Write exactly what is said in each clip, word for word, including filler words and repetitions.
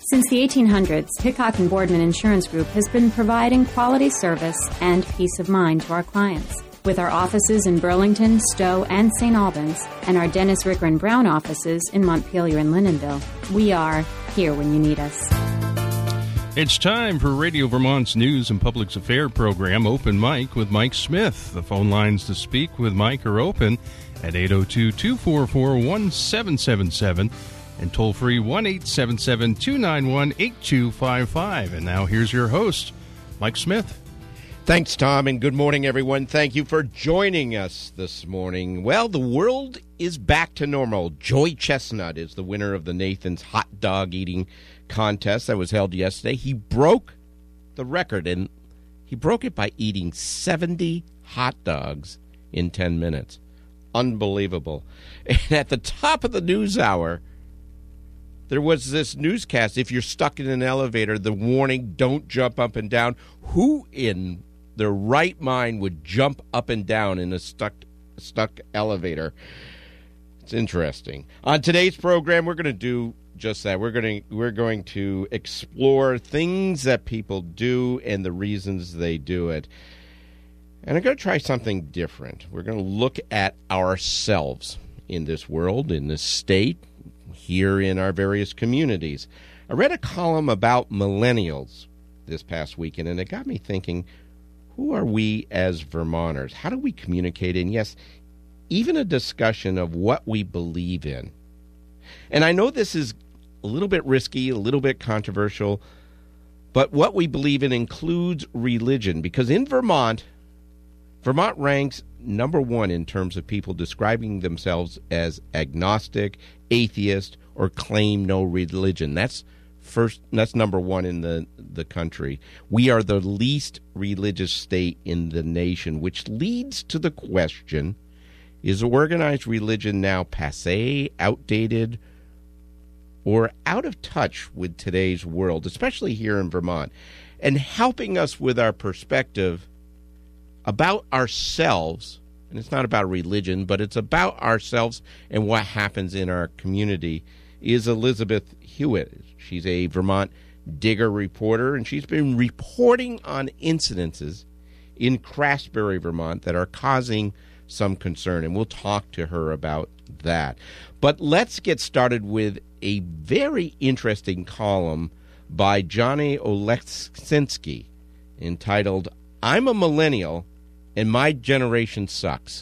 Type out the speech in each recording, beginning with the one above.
Since the eighteen hundreds, Hickok and Boardman Insurance Group has been providing quality service and peace of mind to our clients. With our offices in Burlington, Stowe, and Saint Albans, and our Dennis Ricker and Brown offices in Montpelier and Lindenville, we are here when you need us. It's time for Radio Vermont's news and public affairs program, Open Mic with Mike Smith. The phone lines to speak with Mike are open at eight oh two, two four four, one seven seven seven and toll-free one eight seven seven, two nine one, eight two five five. And now here's your host, Mike Smith. Thanks, Tom, and good morning, everyone. Thank you for joining us this morning. Well, the world is back to normal. Joey Chestnut is the winner of the Nathan's hot dog eating contest that was held yesterday. He broke the record, and he broke it by eating seventy hot dogs in ten minutes. Unbelievable. And at the top of the news hour, there was this newscast, if you're stuck in an elevator, the warning, don't jump up and down. Who in their right mind would jump up and down in a stuck stuck elevator? It's interesting. On today's program, we're going to do just that. We're going to we're going to explore things that people do and the reasons they do it. And I'm going to try something different. We're going to look at ourselves in this world, in this state, here in our various communities. I read a column about millennials this past weekend, and it got me thinking, who are we as Vermonters? How do we communicate? And yes, even a discussion of what we believe in. And I know this is a little bit risky, a little bit controversial, but what we believe in includes religion, because in Vermont, Vermont ranks number one in terms of people describing themselves as agnostic, atheist, or claim no religion. That's first. That's number one in the, the country. We are the least religious state in the nation, which leads to the question, is organized religion now passé, outdated, or out of touch with today's world, especially here in Vermont? And helping us with our perspective about ourselves, and it's not about religion, but it's about ourselves and what happens in our community, is Elizabeth Hewitt. She's a Vermont Digger reporter, and she's been reporting on incidences in Craftsbury, Vermont, that are causing some concern, and we'll talk to her about that. But let's get started with a very interesting column by Johnny Oleksinski entitled, I'm a Millennial and My Generation Sucks.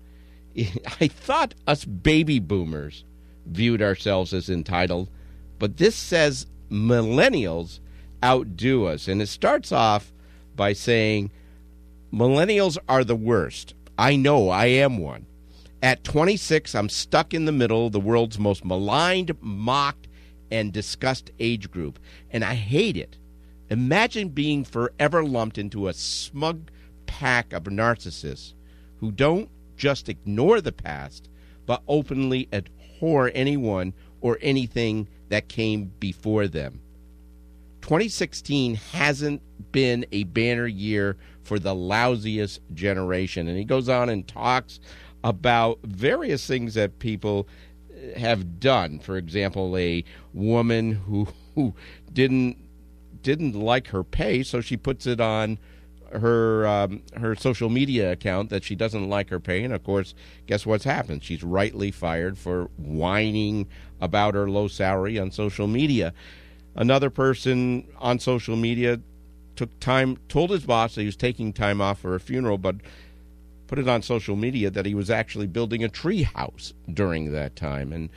I thought us baby boomers viewed ourselves as entitled, but this says millennials outdo us. And it starts off by saying, millennials are the worst. I know, I am one. At twenty-six, I'm stuck in the middle of the world's most maligned, mocked, and discussed age group, and I hate it. Imagine being forever lumped into a smug pack of narcissists who don't just ignore the past, but openly abhor anyone or anything that came before them. twenty sixteen hasn't been a banner year for the lousiest generation. And he goes on and talks about various things that people have done. For example, a woman who, who didn't didn't like her pay, so she puts it on her um, her social media account that she doesn't like her pay. And, of course, guess what's happened? She's rightly fired for whining about her low salary on social media. Another person on social media took time, told his boss that he was taking time off for a funeral, but put it on social media that he was actually building a tree house during that time. And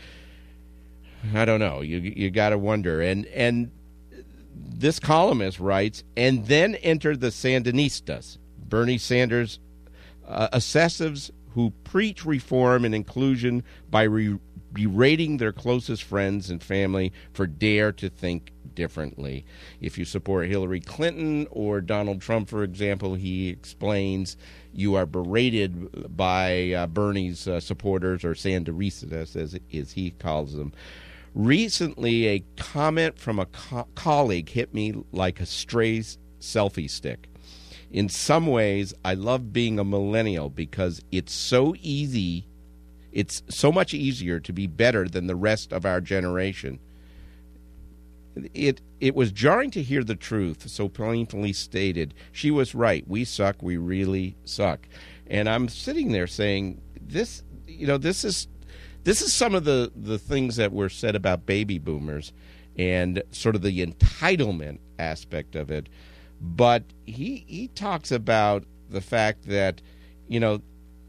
I don't know, you you got to wonder. And and this columnist writes, and then enter the Sandinistas, Bernie Sanders uh, obsessives who preach reform and inclusion by re- berating their closest friends and family for dare to think differently. If you support Hillary Clinton or Donald Trump, for example, he explains you are berated by uh, Bernie's uh, supporters, or Sandinistas, as, as he calls them. Recently, a comment from a co- colleague hit me like a stray selfie stick. In some ways, I love being a millennial because it's so easy, it's so much easier to be better than the rest of our generation. It it was jarring to hear the truth so plainly stated. She was right. We suck. We really suck. And I'm sitting there saying, this, you know, this is this is some of the, the things that were said about baby boomers and sort of the entitlement aspect of it. But he he talks about the fact that, you know,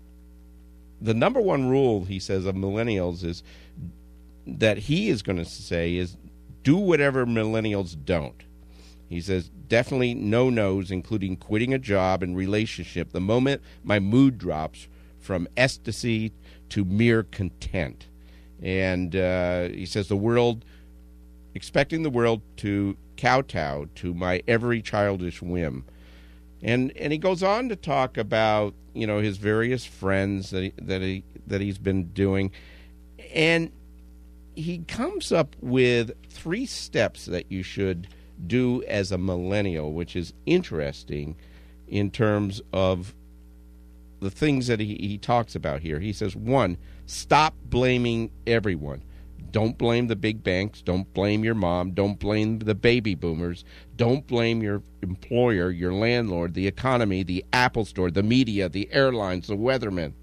the number one rule, he says, of millennials is that he is going to say is do whatever millennials don't. He says definitely no-nos, including quitting a job and relationship the moment my mood drops from ecstasy to mere content. And uh, he says the world, expecting the world to kowtow to my every childish whim. And and he goes on to talk about, you know, his various friends that he, that he that he's been doing, and he comes up with three steps that you should do as a millennial, which is interesting in terms of the things that he, he talks about here. He says, one, stop blaming everyone. Don't blame the big banks. Don't blame your mom. Don't blame the baby boomers. Don't blame your employer, your landlord, the economy, the Apple store, the media, the airlines, the weathermen.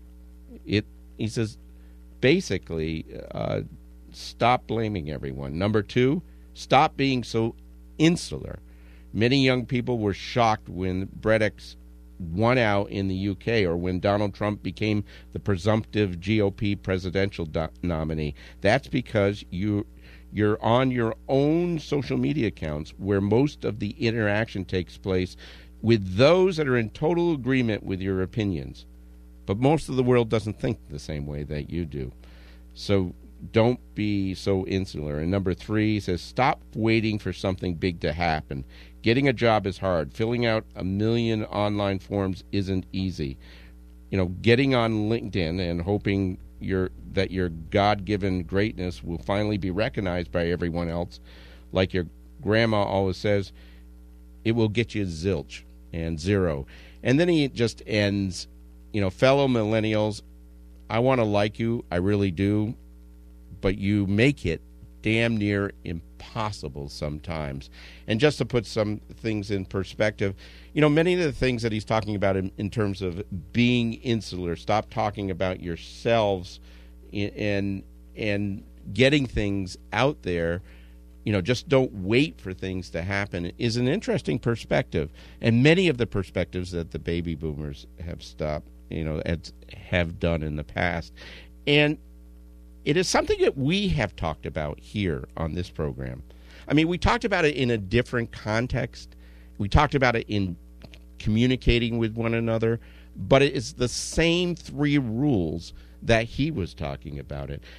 It, he says, basically, uh, stop blaming everyone. Number two, stop being so insular. Many young people were shocked when Brexit won out in the U K or when Donald Trump became the presumptive G O P presidential do- nominee. That's because you, you're on your own social media accounts where most of the interaction takes place with those that are in total agreement with your opinions. But most of the world doesn't think the same way that you do. So don't be so insular. And number three, he says, stop waiting for something big to happen. Getting a job is hard. Filling out a million online forms isn't easy. You know, getting on LinkedIn and hoping your that your God-given greatness will finally be recognized by everyone else, like your grandma always says, it will get you zilch and zero. And then he just ends, you know, fellow millennials, I want to like you, I really do, but you make it damn near impossible sometimes. And just to put some things in perspective, you know, many of the things that he's talking about in, in terms of being insular, stop talking about yourselves and and getting things out there, you know, just don't wait for things to happen, is an interesting perspective. And many of the perspectives that the baby boomers have stopped, you know, have done in the past. And it is something that we have talked about here on this program. I mean, we talked about it in a different context. We talked about it in communicating with one another, but it is the same three rules that he was talking about it.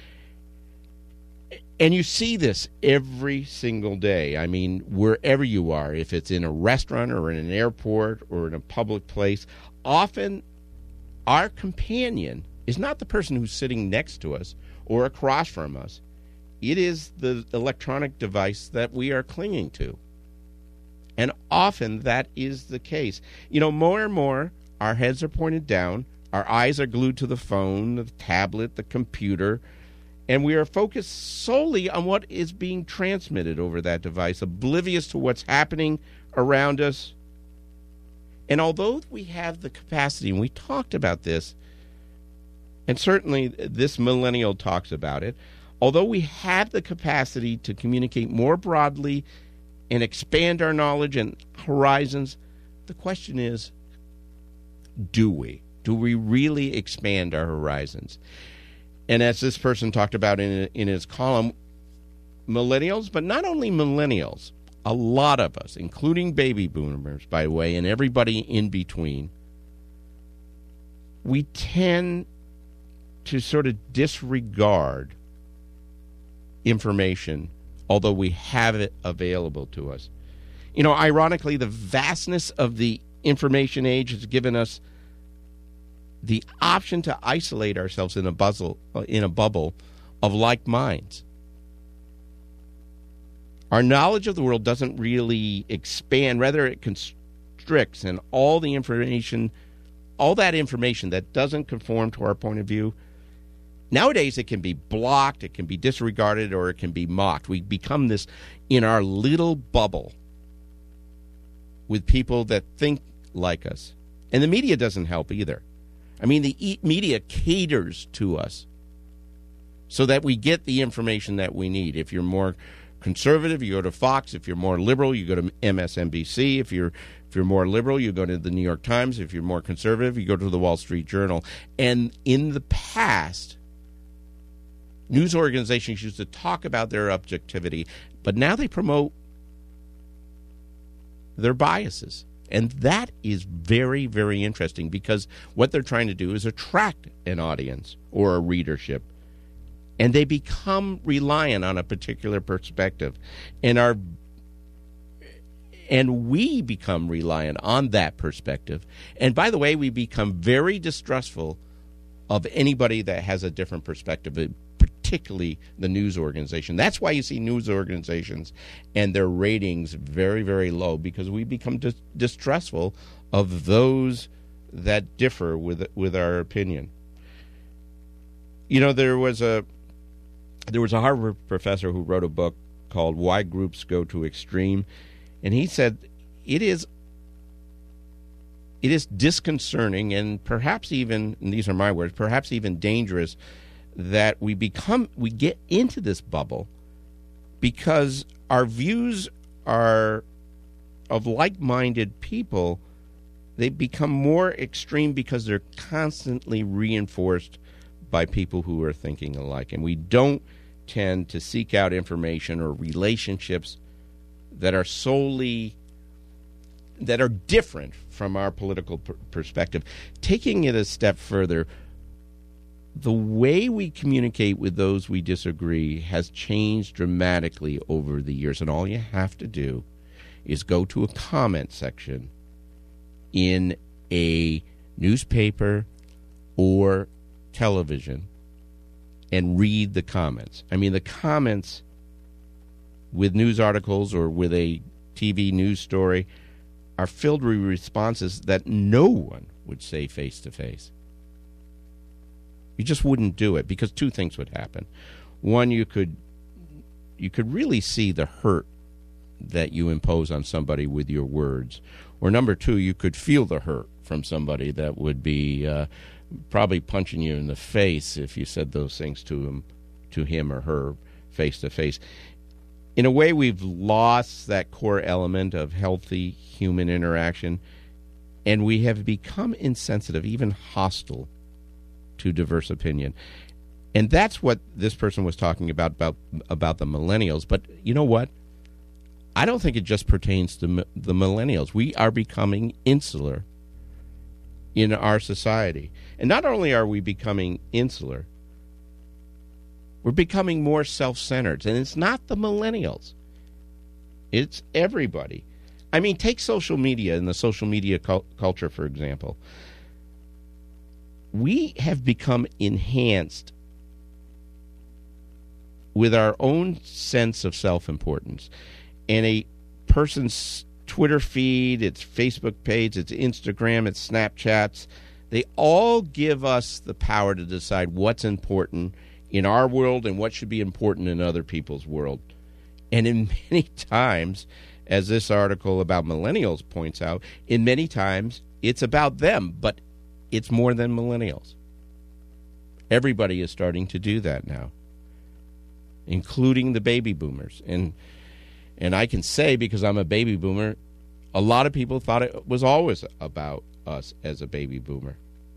And you see this every single day. I mean, wherever you are, if it's in a restaurant or in an airport or in a public place, often our companion is not the person who's sitting next to us or across from us. It is the electronic device that we are clinging to. And often that is the case. You know, more and more, our heads are pointed down, our eyes are glued to the phone, the tablet, the computer, and we are focused solely on what is being transmitted over that device, oblivious to what's happening around us. And although we have the capacity, and we talked about this, and certainly this millennial talks about it, although we have the capacity to communicate more broadly and expand our knowledge and horizons, the question is, do we? Do we really expand our horizons? And as this person talked about in, in his column, millennials, but not only millennials, a lot of us, including baby boomers, by the way, and everybody in between, we tend to sort of disregard information, although we have it available to us. You know, ironically, the vastness of the information age has given us the option to isolate ourselves in a bubble, in a bubble of like minds. Our knowledge of the world doesn't really expand, rather it constricts, and all the information, all that information that doesn't conform to our point of view, Nowadays, it can be blocked, it can be disregarded, or it can be mocked. We become this in our little bubble with people that think like us. And the media doesn't help either. I mean, the e- media caters to us so that we get the information that we need. If you're more conservative, you go to Fox. If you're more liberal, you go to M S N B C. If you're if you're more liberal, you go to the New York Times. If you're more conservative, you go to the Wall Street Journal. And in the past, news organizations used to talk about their objectivity, but now they promote their biases. And that is very, very interesting because what they're trying to do is attract an audience or a readership. And they become reliant on a particular perspective. And our and we become reliant on that perspective. And by the way, we become very distrustful of anybody that has a different perspective, particularly the news organization. That's why you see news organizations and their ratings very, very low, because we become dis- distrustful of those that differ with with our opinion. You know, there was a there was a Harvard professor who wrote a book called Why Groups Go to Extreme, and he said it is it is disconcerting and perhaps even, and these are my words, perhaps even dangerous that we become, we get into this bubble because our views are of like-minded people. They become more extreme because they're constantly reinforced by people who are thinking alike. And we don't tend to seek out information or relationships that are solely, that are different from our political per- perspective. Taking it a step further, the way we communicate with those we disagree has changed dramatically over the years. And all you have to do is go to a comment section in a newspaper or television and read the comments. I mean, the comments with news articles or with a T V news story are filled with responses that no one would say face-to-face. You just wouldn't do it because two things would happen. One, you could you could really see the hurt that you impose on somebody with your words. Or number two, you could feel the hurt from somebody that would be uh, probably punching you in the face if you said those things to him, to him or her face to face. In a way, we've lost that core element of healthy human interaction, and we have become insensitive, even hostile to diverse opinion. And that's what this person was talking about, about about the millennials. But you know what? I don't think it just pertains to the millennials. We are becoming insular in our society. And not only are we becoming insular, we're becoming more self-centered. And it's not the millennials. It's everybody. I mean, take social media and the social media cul- culture, for example. We have become enhanced with our own sense of self-importance. And a person's Twitter feed, its Facebook page, its Instagram, its Snapchats, they all give us the power to decide what's important in our world and what should be important in other people's world. And in many times, as this article about millennials points out, in many times it's about them, but it's more than millennials. Everybody is starting to do that now, including the baby boomers. And and I can say, because I'm a baby boomer, a lot of people thought it was always about us as a baby boomer.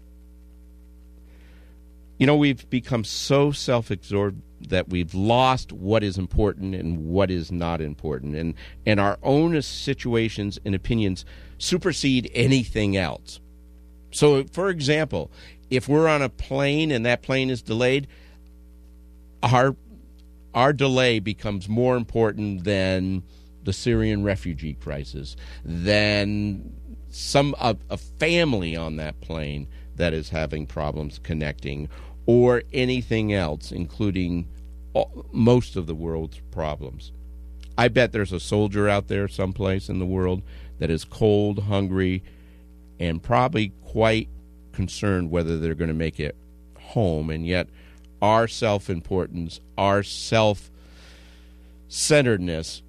You know, we've become so self-absorbed that we've lost what is important and what is not important. And, and our own situations and opinions supersede anything else. So, for example, if we're on a plane and that plane is delayed, our our delay becomes more important than the Syrian refugee crisis, than some a, a family on that plane that is having problems connecting, or anything else, including all, most of the world's problems. I bet there's a soldier out there someplace in the world that is cold, hungry, and probably quite concerned whether they're going to make it home, and yet our self-importance, our self-centeredness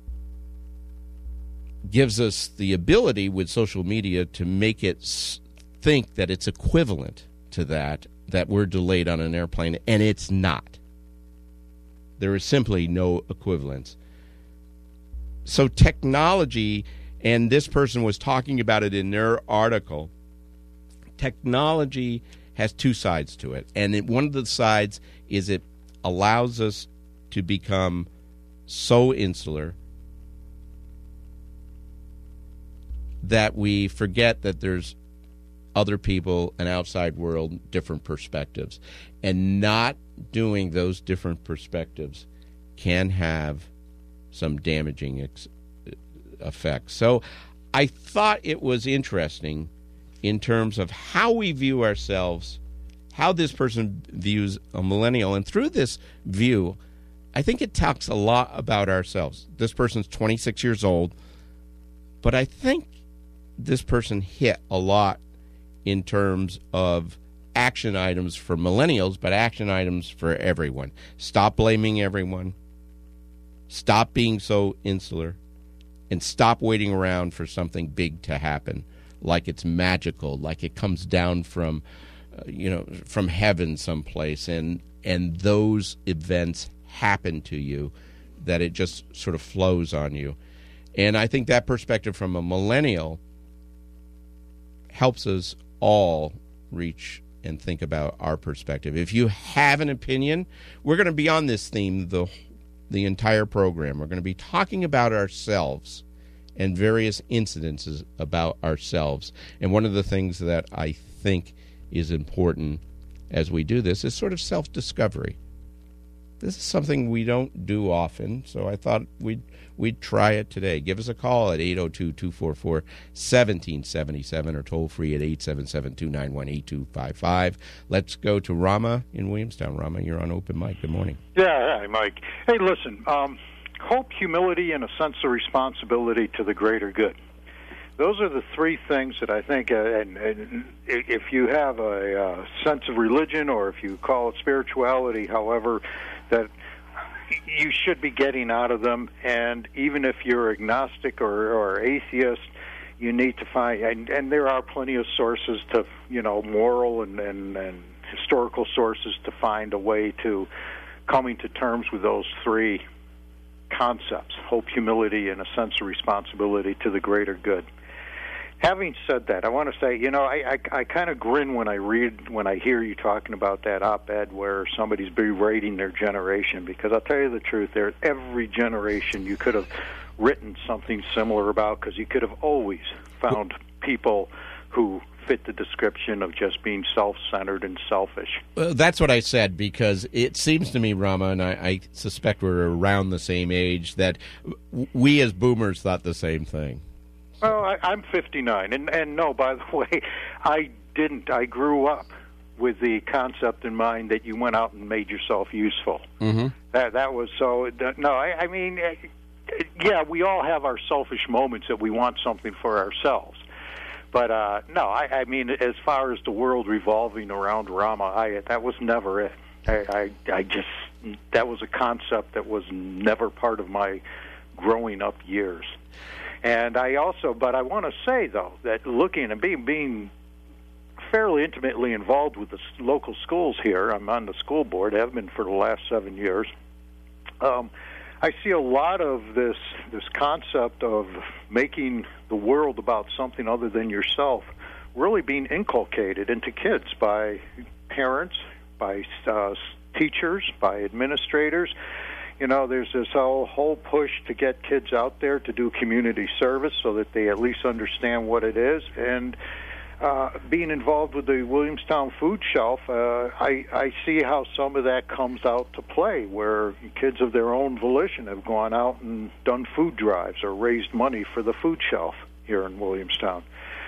gives us the ability with social media to make it s- think that it's equivalent to that, that we're delayed on an airplane, and it's not. There is simply no equivalence. So technology, and this person was talking about it in their article, technology has two sides to it. And it, one of the sides is it allows us to become so insular that we forget that there's other people, an outside world, different perspectives. And not doing those different perspectives can have some damaging ex- effects. So I thought it was interesting in terms of how we view ourselves, how this person views a millennial. And through this view, I think it talks a lot about ourselves. This person's twenty-six years old, but I think this person hit a lot in terms of action items for millennials, but action items for everyone. Stop blaming everyone. Stop being so insular. And stop waiting around for something big to happen, like it's magical, like it comes down from, uh, you know, from heaven someplace, and and those events happen to you, that it just sort of flows on you. And I think that perspective from a millennial helps us all reach and think about our perspective. If you have an opinion, we're going to be on this theme the the entire program. We're going to be talking about ourselves and various incidences about ourselves. And one of the things that I think is important as we do this is sort of self-discovery. This is something we don't do often, so I thought we'd we'd try it today. Give us a call at eight oh two, two four four, one seven seven seven or toll free at eight seven seven, two nine one, eight two five five. Let's go to Rama in Williamstown. Rama, you're on Open Mic. Good morning. Yeah, hi, Mike. Hey, listen, um, hope, humility, and a sense of responsibility to the greater good. Those are the three things that I think, uh, and, and if you have a uh, sense of religion, or if you call it spirituality, however, that you should be getting out of them. And even if you're agnostic or, or atheist, you need to find, and, and there are plenty of sources to, you know, moral and, and, and historical sources to find a way to coming to terms with those three concepts: hope, humility, and a sense of responsibility to the greater good. Having said that, I want to say, you know, I, I, I kind of grin when I read, when I hear you talking about that op-ed where somebody's berating their generation, because I'll tell you the truth, there every generation you could have written something similar about, because you could have always found people who fit the description of just being self-centered and selfish. Well, that's what I said, because it seems to me, Rama, and I, I suspect we're around the same age, that we as boomers thought the same thing. Well, I, I'm fifty-nine, and, and no, by the way, I didn't. I grew up with the concept in mind that you went out and made yourself useful. Mm-hmm. That that was so. No, I, I mean, yeah, we all have our selfish moments that we want something for ourselves. But uh, no, I, I mean, as far as the world revolving around Rama, I, that was never it. I, I, I just that was a concept that was never part of my growing up years. And I also, but I want to say, though, that looking and being, being fairly intimately involved with the local schools here, I'm on the school board, have been for the last seven years, um, I see a lot of this this concept of making the world about something other than yourself really being inculcated into kids by parents, by uh, teachers, by administrators. You know, there's this whole, whole push to get kids out there to do community service so that they at least understand what it is. And uh, being involved with the Williamstown Food Shelf, uh, I, I see how some of that comes out to play, where kids of their own volition have gone out and done food drives or raised money for the food shelf here in Williamstown.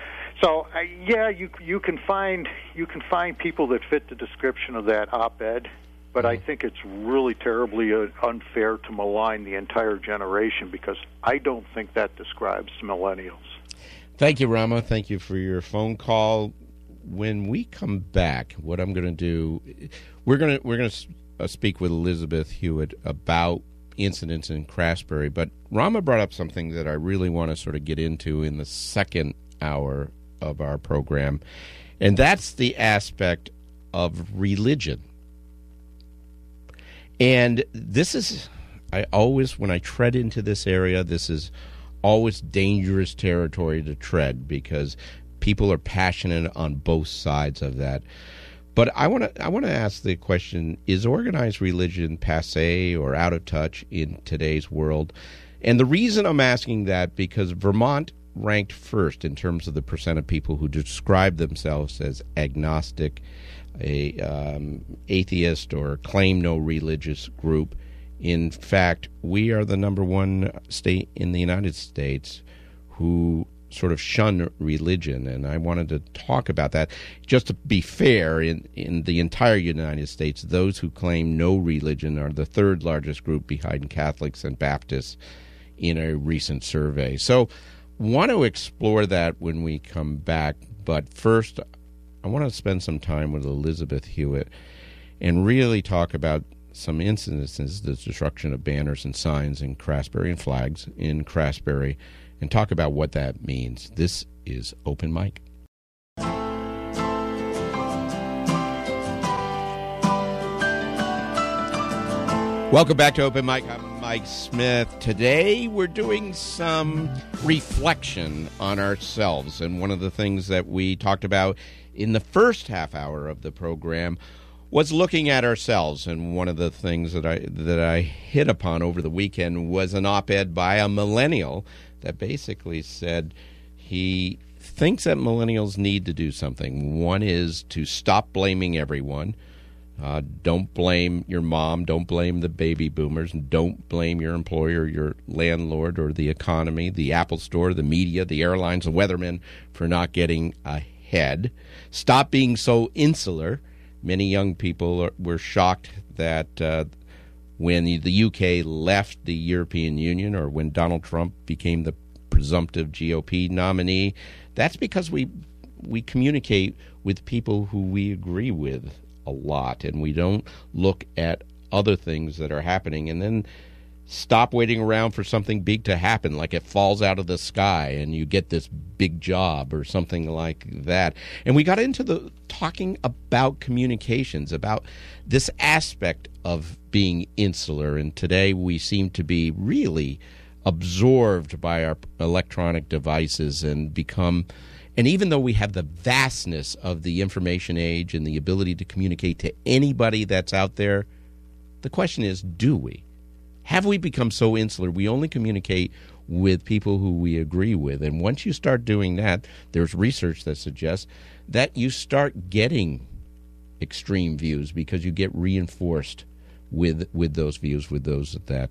So, uh, yeah, you you can find you can find people that fit the description of that op-ed. But I think it's really terribly unfair to malign the entire generation, because I don't think that describes millennials. Thank you, Rama. Thank you for your phone call. When we come back, what I'm going to do, we're going to we're going to uh, speak with Elizabeth Hewitt about incidents in Craftsbury, but Rama brought up something that I really want to sort of get into in the second hour of our program, and that's the aspect of religion. And this is, I always, when I tread into this area, this is always dangerous territory to tread because people are passionate on both sides of that. But I want to I want to ask the question, is organized religion passé or out of touch in today's world? And the reason I'm asking that, because Vermont ranked first in terms of the percent of people who describe themselves as agnostic, a um, atheist, or claim no religious group. In fact, we are the number one state in the United States who sort of shun religion, and I wanted to talk about that. Just to be fair, in, in the entire United States, those who claim no religion are the third largest group behind Catholics and Baptists in a recent survey. So want to explore that when we come back, but first I want to spend some time with Elizabeth Hewitt and really talk about some incidences, the destruction of banners and signs in Craftsbury and flags in Craftsbury, and talk about what that means. This is Open Mic. Welcome back to Open Mic. I'm Mike Smith. Today we're doing some reflection on ourselves, and one of the things that we talked about in the first half hour of the program was looking at ourselves. And one of the things that I that I hit upon over the weekend was an op-ed by a millennial that basically said he thinks that millennials need to do something. One is to stop blaming everyone. Uh, don't blame your mom. Don't blame the baby boomers. Don't blame your employer, your landlord, or the economy, the Apple Store, the media, the airlines, the weathermen for not getting ahead. Stop being so insular. Many young people are, were shocked that uh, when the U K left the European Union, or when Donald Trump became the presumptive G O P nominee, that's because we we communicate with people who we agree with a lot, and we don't look at other things that are happening and then stop waiting around for something big to happen, like it falls out of the sky and you get this big job or something like that. And we got into the talking about communications, about this aspect of being insular, and today we seem to be really absorbed by our electronic devices and become, and even though we have the vastness of the information age and the ability to communicate to anybody that's out there, the question is, do we? Have we become so insular we only communicate with people who we agree with? And once you start doing that, there's research that suggests that you start getting extreme views because you get reinforced with with those views, with those that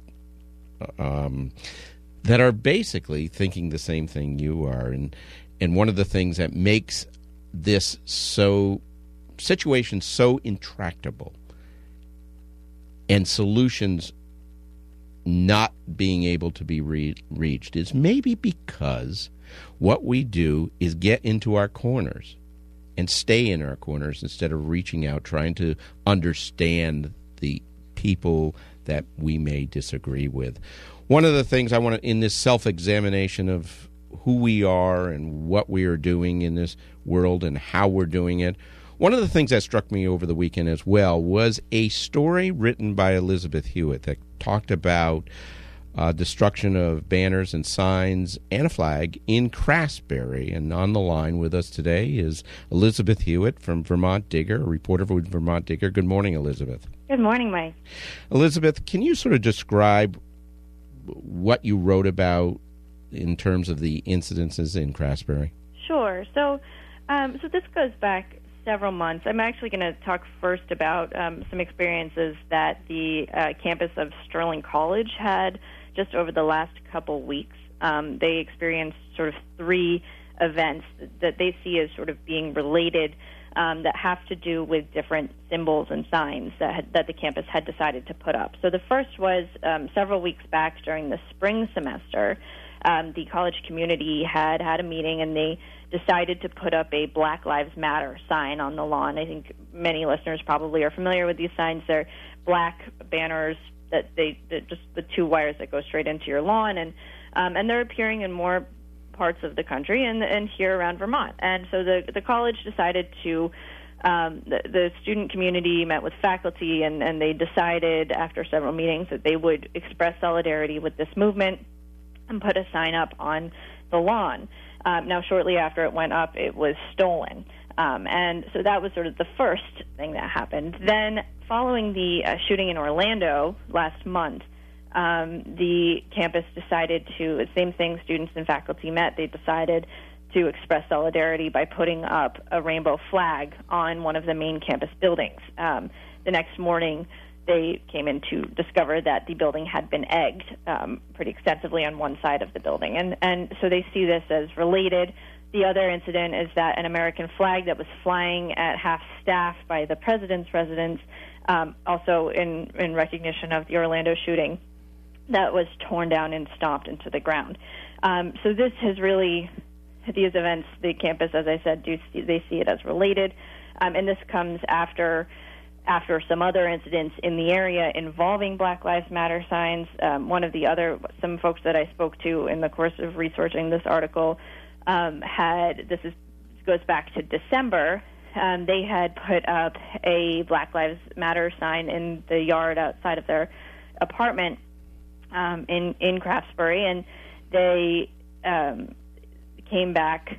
um, that are basically thinking the same thing you are. And and one of the things that makes this so situation so intractable and solutions not being able to be re- reached is maybe because what we do is get into our corners and stay in our corners instead of reaching out, trying to understand the people that we may disagree with. One of the things I want to, in this self-examination of who we are and what we are doing in this world and how we're doing it, one of the things that struck me over the weekend as well was a story written by Elizabeth Hewitt that talked about uh, destruction of banners and signs and a flag in Craftsbury. And on the line with us today is Elizabeth Hewitt from Vermont Digger, a reporter for Vermont Digger. Good morning, Elizabeth. Good morning, Mike. Elizabeth, can you sort of describe what you wrote about in terms of the incidences in Craftsbury? Sure. So, um, so this goes back several months. I'm actually going to talk first about um, some experiences that the uh, campus of Sterling College had just over the last couple weeks. Um, they experienced sort of three events that they see as sort of being related um, that have to do with different symbols and signs that had, that the campus had decided to put up. So the first was um, several weeks back during the spring semester. Um, the college community had had a meeting, and they decided to put up a Black Lives Matter sign on the lawn. I think many listeners probably are familiar with these signs. They're black banners that they just the two wires that go straight into your lawn, and um, and they're appearing in more parts of the country and and here around Vermont. And so the the college decided to. Um, the, the student community met with faculty, and, and they decided after several meetings that they would express solidarity with this movement and put a sign up on the lawn. Um, now, shortly after it went up, it was stolen. Um, and so that was sort of the first thing that happened. Then, following the uh, shooting in Orlando last month, um, the campus decided to, same thing, students and faculty met, they decided to express solidarity by putting up a rainbow flag on one of the main campus buildings. Um, the next morning, they came in to discover that the building had been egged um, pretty extensively on one side of the building. And, and so they see this as related. The other incident is that an American flag that was flying at half-staff by the president's residence, um, also in, in recognition of the Orlando shooting, that was torn down and stomped into the ground. Um, so this has really... These events, the campus, as I said, do see, they see it as related, um, and this comes after after some other incidents in the area involving Black Lives Matter signs. Um, one of the other, some folks that I spoke to in the course of researching this article um, had, this is goes back to December, um, they had put up a Black Lives Matter sign in the yard outside of their apartment um, in, in Craftsbury, and they... Um, came back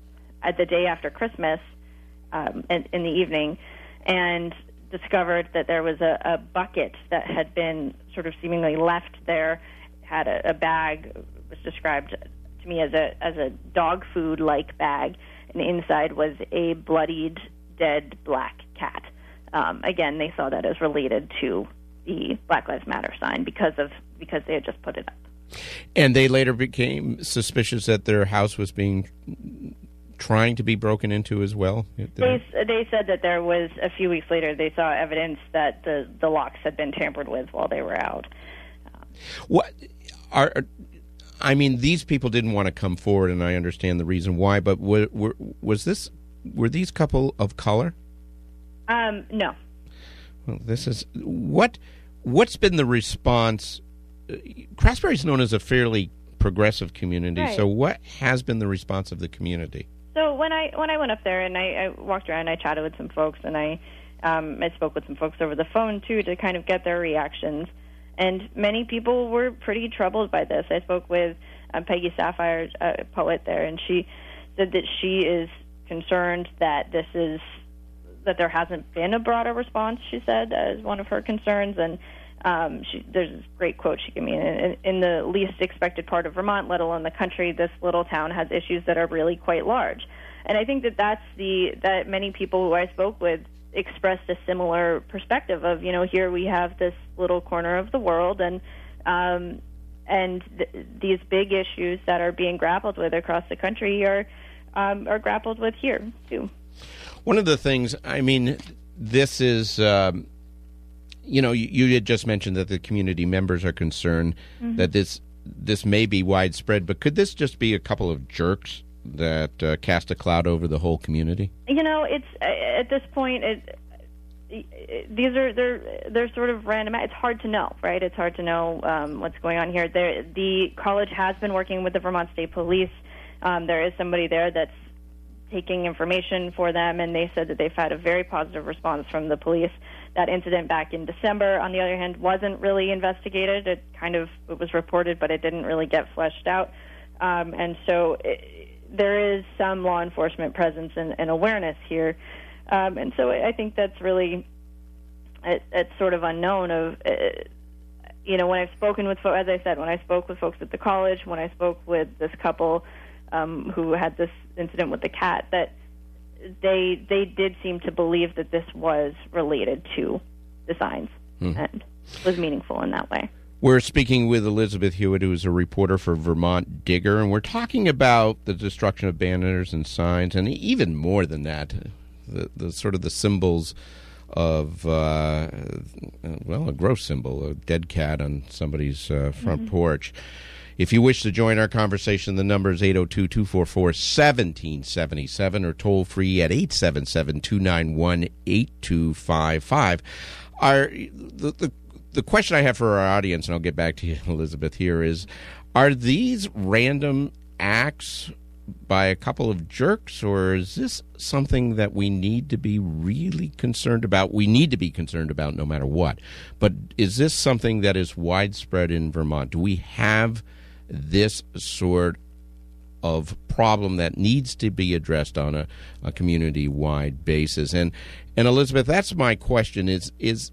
at the day after Christmas um, in, in the evening and discovered that there was a, a bucket that had been sort of seemingly left there, had a, a bag, was described to me as a as a dog food like bag, and inside was a bloodied, dead black cat. Um, again, they saw that as related to the Black Lives Matter sign because of because they had just put it up. And they later became suspicious that their house was being trying to be broken into as well? They, they said that there was, a few weeks later, they saw evidence that the, the locks had been tampered with while they were out. What are... I mean, these people didn't want to come forward, and I understand the reason why, but were, were, was this... Were these couple of color? Um, no. Well, this is... What, what's been the response... Craftsbury is known as a fairly progressive community, right. So what has been the response of the community? So when I when I went up there and I, I walked around, I chatted with some folks, and I um, I spoke with some folks over the phone too to kind of get their reactions. And many people were pretty troubled by this. I spoke with um, Peggy Sapphire, a poet there, and she said that she is concerned that this is that there hasn't been a broader response. She said as one of her concerns, and. Um, she, there's this great quote she gave me. In, in the least expected part of Vermont, let alone the country, this little town has issues that are really quite large. And I think that that's the that many people who I spoke with expressed a similar perspective of, you know, here we have this little corner of the world, and um, and th- these big issues that are being grappled with across the country are um, are grappled with here too. One of the things, I mean, this is. Um, You know, you, you had just mentioned that the community members are concerned mm-hmm. that this this may be widespread, but could this just be a couple of jerks that uh, cast a cloud over the whole community? You know, it's uh, at this point, it, it, these are they're they're sort of random. It's hard to know, right? It's hard to know um, what's going on here. There, the college has been working with the Vermont State Police. Um, there is somebody there that's taking information for them, and they said that they've had a very positive response from the police. That incident back in December, on the other hand, wasn't really investigated. It kind of it was reported, but it didn't really get fleshed out. Um, and so it, there is some law enforcement presence and, and awareness here. Um, and so I think that's really, it, it's sort of unknown of, uh, you know, when I've spoken with, as I said, when I spoke with folks at the college, when I spoke with this couple um, who had this incident with the cat, that they they did seem to believe that this was related to the signs mm-hmm. and was meaningful in that way. We're speaking with Elizabeth Hewitt, who is a reporter for Vermont Digger, and we're talking about the destruction of banners and signs, and even more than that, the, the sort of the symbols of, uh, well, a gross symbol, a dead cat on somebody's uh, front mm-hmm. porch. If you wish to join our conversation, the number is eight oh two, two four four, one seven seven seven or toll free at eight seven seven, two nine one, eight two five five. Our, the, the, the question I have for our audience, and I'll get back to you, Elizabeth, here is, are these random acts by a couple of jerks, or is this something that we need to be really concerned about? We need to be concerned about no matter what. But is this something that is widespread in Vermont? Do we have this sort of problem that needs to be addressed on a, a community-wide basis? And and Elizabeth, that's my question, is is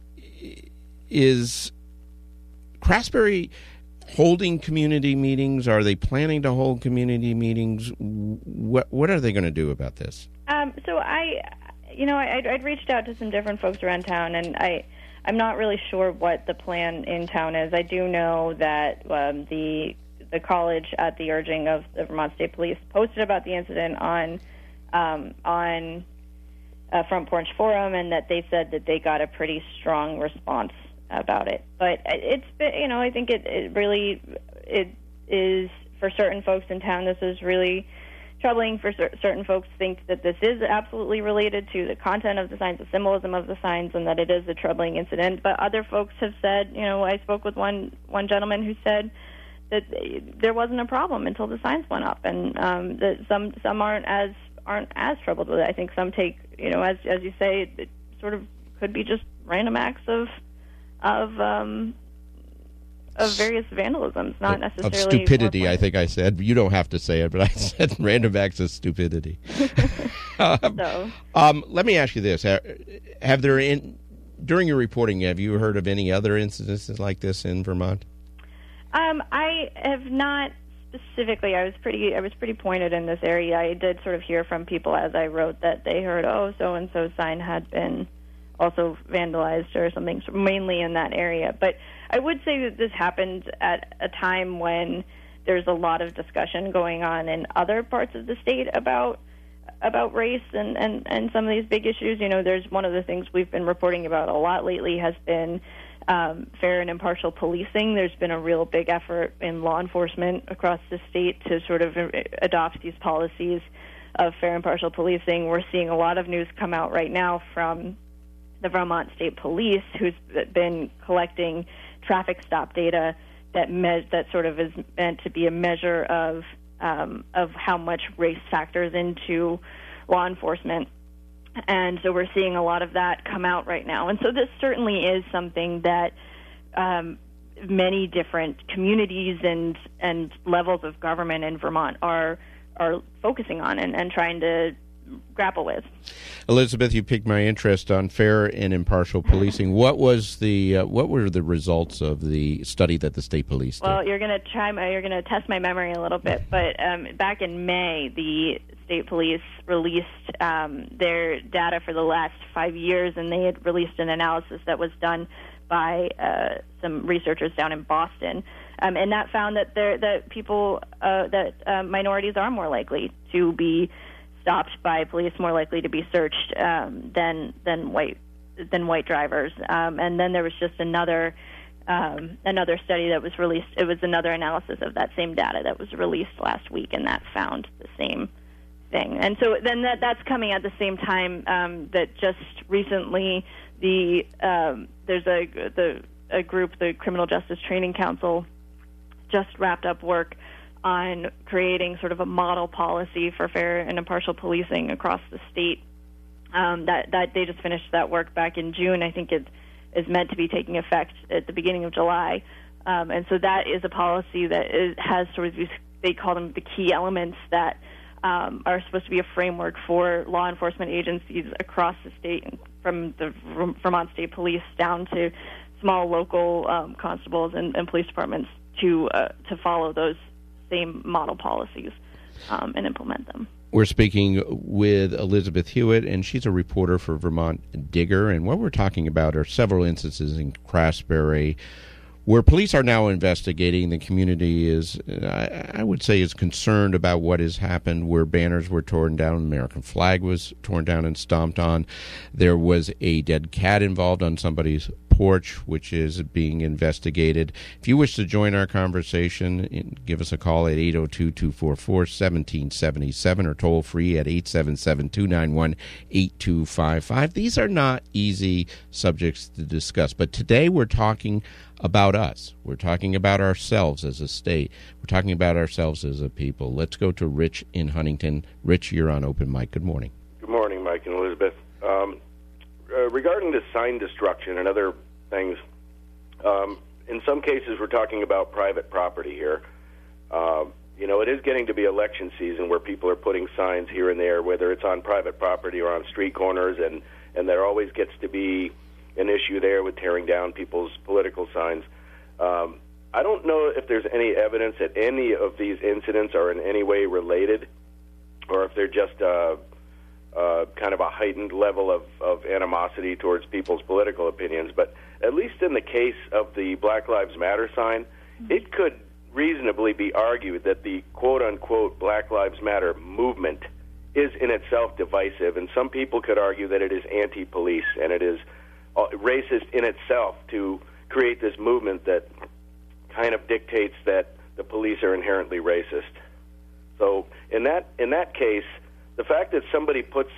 is Craftsbury holding community meetings? Are they planning to hold community meetings? What what are they going to do about this? Um, so I, you know, I, I'd reached out to some different folks around town, and I, I'm not really sure what the plan in town is. I do know that um, the the college, at the urging of the Vermont State Police, posted about the incident on um, on uh, Front Porch Forum, and that they said that they got a pretty strong response about it. But it's been, you know, I think it, it really it is, for certain folks in town, this is really troubling. For cer- certain folks think that this is absolutely related to the content of the signs, the symbolism of the signs, and that it is a troubling incident. But other folks have said, you know, I spoke with one one gentleman who said that there wasn't a problem until the signs went up, and um, that some some aren't as aren't as troubled with it. I think some take, you know, as as you say, it, it sort of could be just random acts of of um, of various vandalisms, not necessarily of stupidity. I think I said, you don't have to say it, but I said random acts of stupidity. um, so. um, let me ask you this: have, have there in during your reporting, have you heard of any other incidences like this in Vermont? Um, I have not specifically. I was pretty. I was pretty pointed in this area. I did sort of hear from people as I wrote that they heard, oh, so and so sign had been also vandalized or something, mainly in that area. But I would say that this happened at a time when there's a lot of discussion going on in other parts of the state about about race and, and, and some of these big issues. You know, there's one of the things we've been reporting about a lot lately has been um, fair and impartial policing. There's been a real big effort in law enforcement across the state to sort of adopt these policies of fair and impartial policing. We're seeing a lot of news come out right now from the Vermont State Police, who's been collecting traffic stop data that me- that sort of is meant to be a measure of um, of how much race factors into law enforcement. And so we're seeing a lot of that come out right now. And so this certainly is something that um, many different communities and and levels of government in Vermont are are focusing on and, and trying to grapple with. Elizabeth, you piqued my interest on fair and impartial policing. What was the uh, what were the results of the study that the state police did? Well, you're going to try my, you're going to test my memory a little bit, but um, back in May, the state police released um, their data for the last five years, and they had released an analysis that was done by uh, some researchers down in Boston, um, and that found that there that people uh, that uh, minorities are more likely to be stopped by police, more likely to be searched um, than than white than white drivers. Um, and then there was just another um, another study that was released. It was another analysis of that same data that was released last week, and that found the same thing. And so then that that's coming at the same time um, that just recently the um, there's a the a group, the Criminal Justice Training Council, just wrapped up work on creating sort of a model policy for fair and impartial policing across the state. Um, that that they just finished that work back in June. I think it is meant to be taking effect at the beginning of July. Um, and so that is a policy that is, has sort of these, they call them the key elements that um, are supposed to be a framework for law enforcement agencies across the state, from the Vermont State Police down to small local um, constables and, and police departments to uh, to follow those same model policies um, and implement them. We're speaking with Elizabeth Hewitt, and she's a reporter for Vermont Digger. And what we're talking about are several instances in Craftsbury where police are now investigating. The community is, I, I would say, is concerned about what has happened, where banners were torn down, American flag was torn down and stomped on. There was a dead cat involved on somebody's porch, which is being investigated. If you wish to join our conversation, give us a call at eight oh two, two four four, one seven seven seven or toll free at eight seven seven, two nine one, eight two five five. These are not easy subjects to discuss, but today we're talking about us. We're talking about ourselves as a state. We're talking about ourselves as a people. Let's go to Rich in Huntington. Rich, you're on Open Mic. Good morning. Good morning, Mike and Elizabeth. Um, uh, regarding the sign destruction and other things, um, in some cases we're talking about private property here. Uh, you know, it is getting to be election season where people are putting signs here and there, whether it's on private property or on street corners, and, and there always gets to be an issue there with tearing down people's political signs. Um, I don't know if there's any evidence that any of these incidents are in any way related, or if they're just uh, uh, kind of a heightened level of, of animosity towards people's political opinions. But at least in the case of the Black Lives Matter sign, it could reasonably be argued that the quote-unquote Black Lives Matter movement is in itself divisive, and some people could argue that it is anti-police and it is racist in itself to create this movement that kind of dictates that the police are inherently racist. So in that in that case, the fact that somebody puts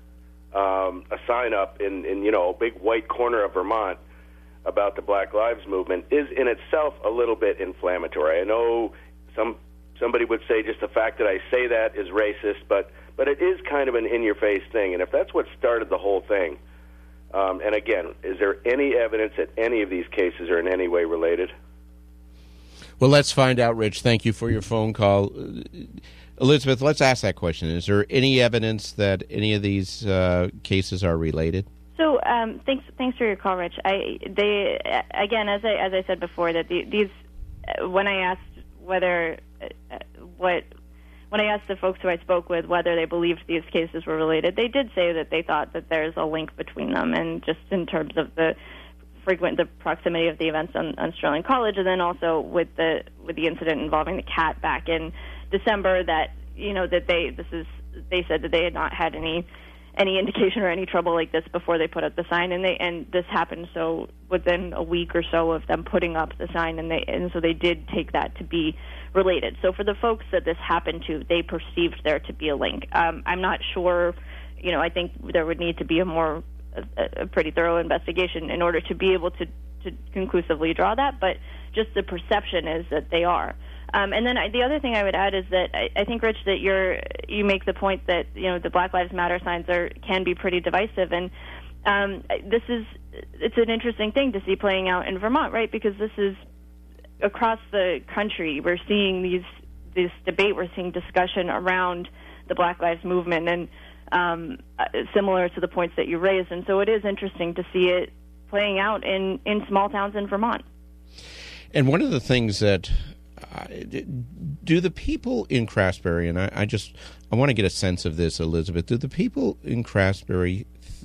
um, a sign up in, in you know a big white corner of Vermont about the Black Lives Movement is in itself a little bit inflammatory. I know some somebody would say just the fact that I say that is racist, but but it is kind of an in-your-face thing. And if that's what started the whole thing, um, and again, is there any evidence that any of these cases are in any way related? Well, let's find out, Rich. Thank you for your phone call. Elizabeth, let's ask that question. Is there any evidence that any of these uh, cases are related? So um, thanks, thanks for your call, Rich. I, they again, as I as I said before, that the, these when I asked whether uh, what when I asked the folks who I spoke with whether they believed these cases were related, they did say that they thought that there's a link between them, and just in terms of the frequent the proximity of the events on, on Sterling College, and then also with the with the incident involving the cat back in December, that you know that they this is they said that they had not had any. any indication or any trouble like this before they put up the sign, and they and this happened so within a week or so of them putting up the sign, and they and so they did take that to be related. So for the folks that this happened to, they perceived there to be a link. Um, I'm not sure, you know, I think there would need to be a more a, a pretty thorough investigation in order to be able to to conclusively draw that, but just the perception is that they are. Um, and then I, the other thing I would add is that I, I think, Rich, that you're you make the point that you know the Black Lives Matter signs are can be pretty divisive, and um, this is it's an interesting thing to see playing out in Vermont, right? Because this is across the country. We're seeing these this debate, we're seeing discussion around the Black Lives Movement, and um, similar to the points that you raised, and so it is interesting to see it playing out in, in small towns in Vermont. And one of the things that Uh, do the people in Craftsbury, and I, I just I want to get a sense of this, Elizabeth, do the people in Craftsbury,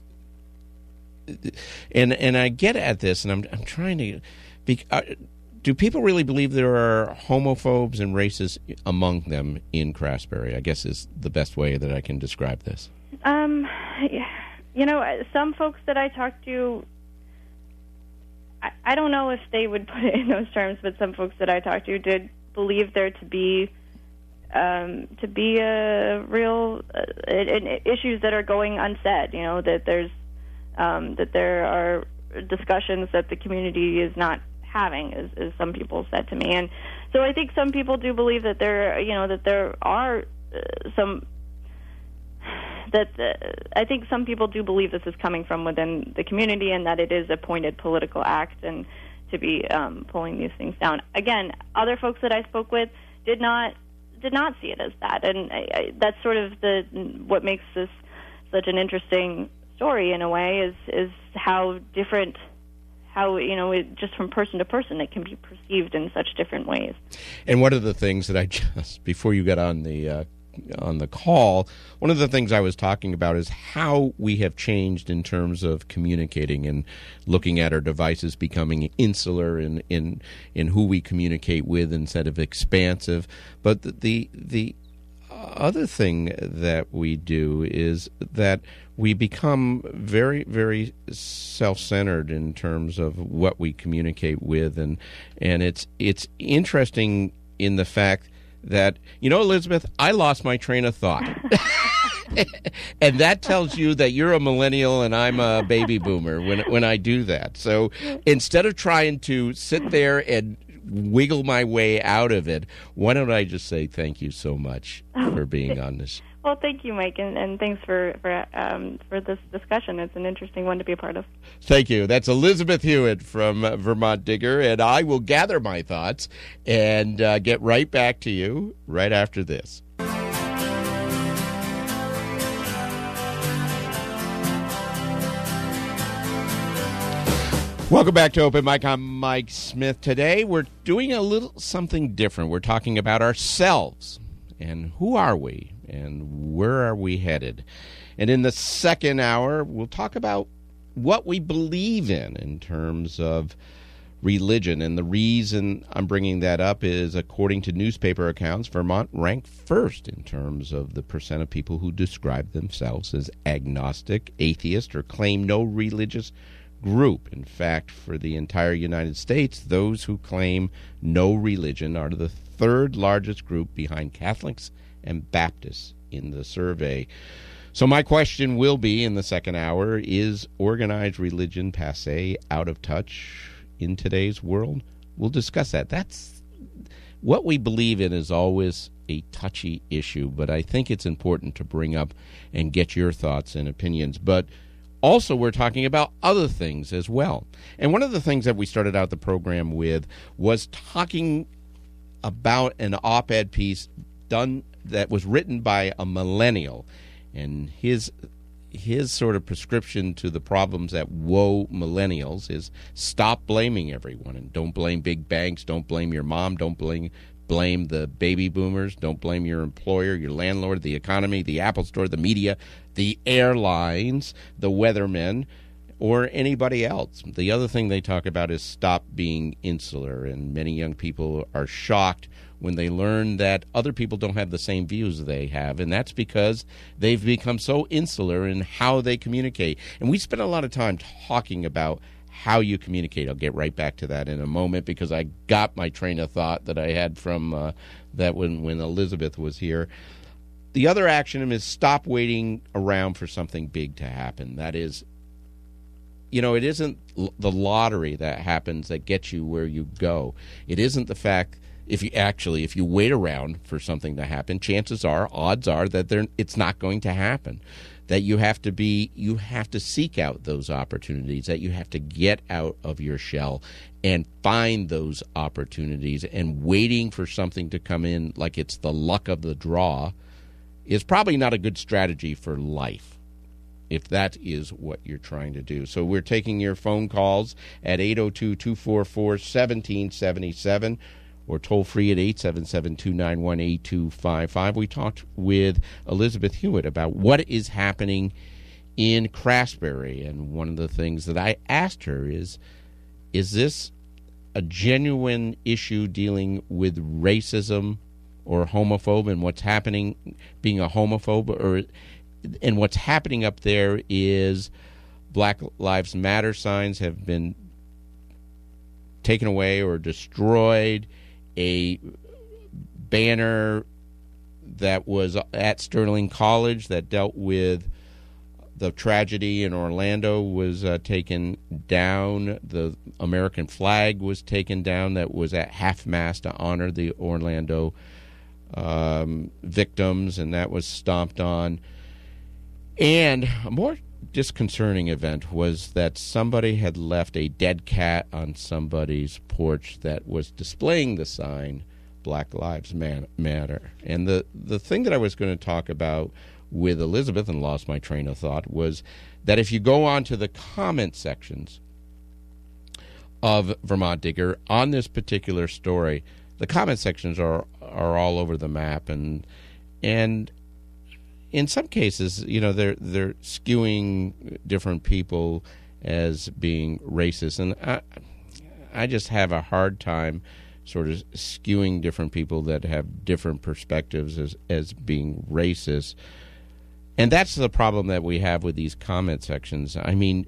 and and I get at this, and I'm I'm trying to, be, uh, do people really believe there are homophobes and racists among them in Craftsbury? I guess is the best way that I can describe this. Um, you know, some folks that I talked to, I don't know if they would put it in those terms, but some folks that I talked to did believe there to be um, to be a real uh, issues that are going unsaid. You know, that there's um, that there are discussions that the community is not having, as, as some people said to me. And so I think some people do believe that there, you know, that there are uh, some. That uh, I think some people do believe this is coming from within the community, and that it is a pointed political act, and to be um, pulling these things down. Again, other folks that I spoke with did not did not see it as that, and I, I, that's sort of the what makes this such an interesting story in a way is is how different, how you know it, just from person to person it can be perceived in such different ways. And one of the things that I just before you got on the Uh on the call, one of the things I was talking about is how we have changed in terms of communicating and looking at our devices becoming insular in in, in who we communicate with instead of expansive. But the, the the other thing that we do is that we become very, very self-centered in terms of what we communicate with, and and it's it's interesting in the fact that, you know, Elizabeth, I lost my train of thought. And that tells you that you're a millennial and I'm a baby boomer when when I do that. So instead of trying to sit there and wiggle my way out of it, why don't I just say thank you so much for being on this. Well, thank you, Mike, and, and thanks for for um, for this discussion. It's an interesting one to be a part of. Thank you. That's Elizabeth Hewitt from uh, Vermont Digger, and I will gather my thoughts and uh, get right back to you right after this. Welcome back to Open Mic. I'm Mike Smith. Today we're doing a little something different. We're talking about ourselves and who are we and where are we headed. And in the second hour, we'll talk about what we believe in in terms of religion. And the reason I'm bringing that up is, according to newspaper accounts, Vermont ranked first in terms of the percent of people who describe themselves as agnostic, atheist, or claim no religious group. In fact, for the entire United States, those who claim no religion are the third largest group behind Catholics and Baptists in the survey. So my question will be in the second hour, is organized religion passé, out of touch in today's world? We'll discuss that. That's what we believe in is always a touchy issue, but I think it's important to bring up and get your thoughts and opinions. But also, we're talking about other things as well. And one of the things that we started out the program with was talking about an op-ed piece done that was written by a millennial, and his his sort of prescription to the problems that woe millennials is stop blaming everyone, and don't blame big banks, don't blame your mom, don't blame blame the baby boomers, don't blame your employer, your landlord, the economy, the Apple Store, the media, the airlines, the weathermen, or anybody else. The other thing they talk about is stop being insular, and many young people are shocked when they learn that other people don't have the same views they have, and that's because they've become so insular in how they communicate. And we spent a lot of time talking about how you communicate. I'll get right back to that in a moment, because I got my train of thought that I had from uh, that when, when Elizabeth was here. The other action is stop waiting around for something big to happen. That is, you know, it isn't the lottery that happens that gets you where you go. It isn't the fact, if you actually, if you wait around for something to happen, chances are, odds are that they're, it's not going to happen. That you have to be, you have to seek out those opportunities, that you have to get out of your shell and find those opportunities. And waiting for something to come in like it's the luck of the draw is probably not a good strategy for life, if that is what you're trying to do. So we're taking your phone calls at eight oh two, two four four, one seven seven seven or toll free at eight seven seven, two nine one, eight two five five. We talked with Elizabeth Hewitt about what is happening in Craftsbury, and one of the things that I asked her is, is this a genuine issue dealing with racism or homophobe, and what's happening being a homophobe, or and what's happening up there is Black Lives Matter signs have been taken away or destroyed. A banner that was at Sterling College that dealt with the tragedy in Orlando was uh, taken down. The American flag was taken down that was at half-mast to honor the Orlando um, victims, and that was stomped on. And a more disconcerting event was that somebody had left a dead cat on somebody's porch that was displaying the sign Black Lives Matter. And the, the thing that I was going to talk about with Elizabeth, and lost my train of thought, was that if you go on to the comment sections of Vermont Digger on this particular story, the comment sections are are all over the map, and and in some cases, you know, they're they're skewing different people as being racist, and I, I just have a hard time sort of skewing different people that have different perspectives as as being racist. And that's the problem that we have with these comment sections. I mean,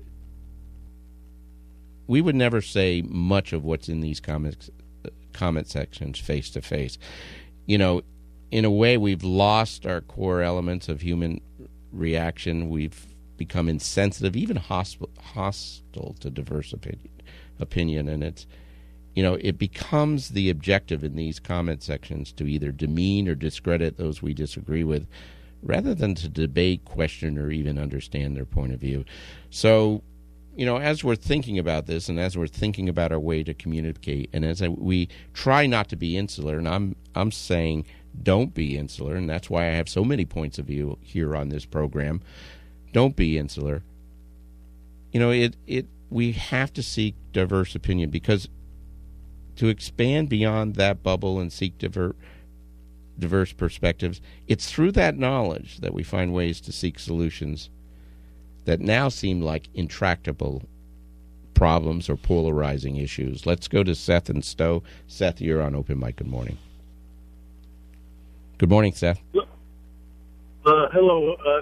we would never say much of what's in these comments, comment sections face to face. You know, in a way, we've lost our core elements of human reaction. We've become insensitive, even hostile, hostile to diverse opinion, opinion. And it's, you know, it becomes the objective in these comment sections to either demean or discredit those we disagree with, rather than to debate, question, or even understand their point of view. So, you know, as we're thinking about this, and as we're thinking about our way to communicate, and as we try not to be insular, and I'm I'm saying don't be insular, and that's why I have so many points of view here on this program. Don't be insular. You know, it it we have to seek diverse opinion, because to expand beyond that bubble and seek diverse diverse perspectives, it's through that knowledge that we find ways to seek solutions that now seem like intractable problems or polarizing issues. Let's go to Seth and Stowe. Seth, you're on Open Mic. Good morning. Good morning, Seth. Uh, hello. Uh,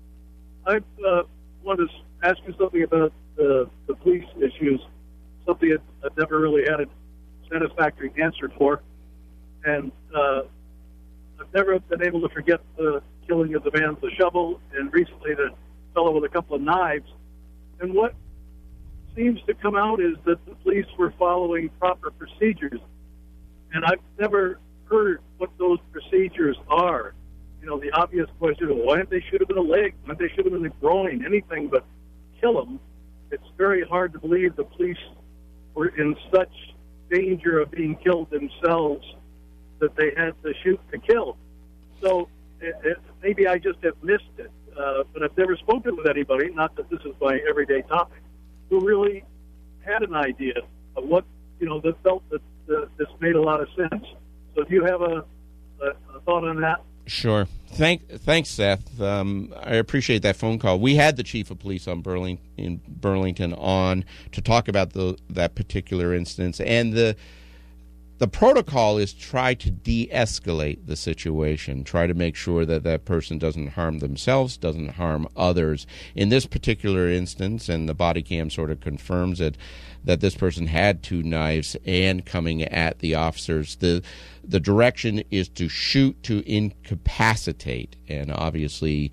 I uh, want to ask you something about uh, the police issues, something that I've never really had a satisfactory answer for. And uh, I've never been able to forget the killing of the man with the shovel, and recently the fellow with a couple of knives. And what seems to come out is that the police were following proper procedures. And I've never heard what those procedures are. You know, the obvious question of why didn't they shoot him in the leg? Why didn't they shoot him in the groin? Anything but kill him. It's very hard to believe the police were in such danger of being killed themselves that they had to shoot to kill. So it, it, maybe I just have missed it, uh, but I've never spoken with anybody, not that this is my everyday topic, who really had an idea of what, you know, that felt that uh, this made a lot of sense. So do you have a, a, a thought on that? Sure. Thank, thanks, Seth. Um, I appreciate that phone call. We had the chief of police on Burling, in Burlington on to talk about the, that particular instance, and the the protocol is try to de-escalate the situation, try to make sure that that person doesn't harm themselves, doesn't harm others. In this particular instance, and the body cam sort of confirms it, that this person had two knives and coming at the officers. The the direction is to shoot to incapacitate, and obviously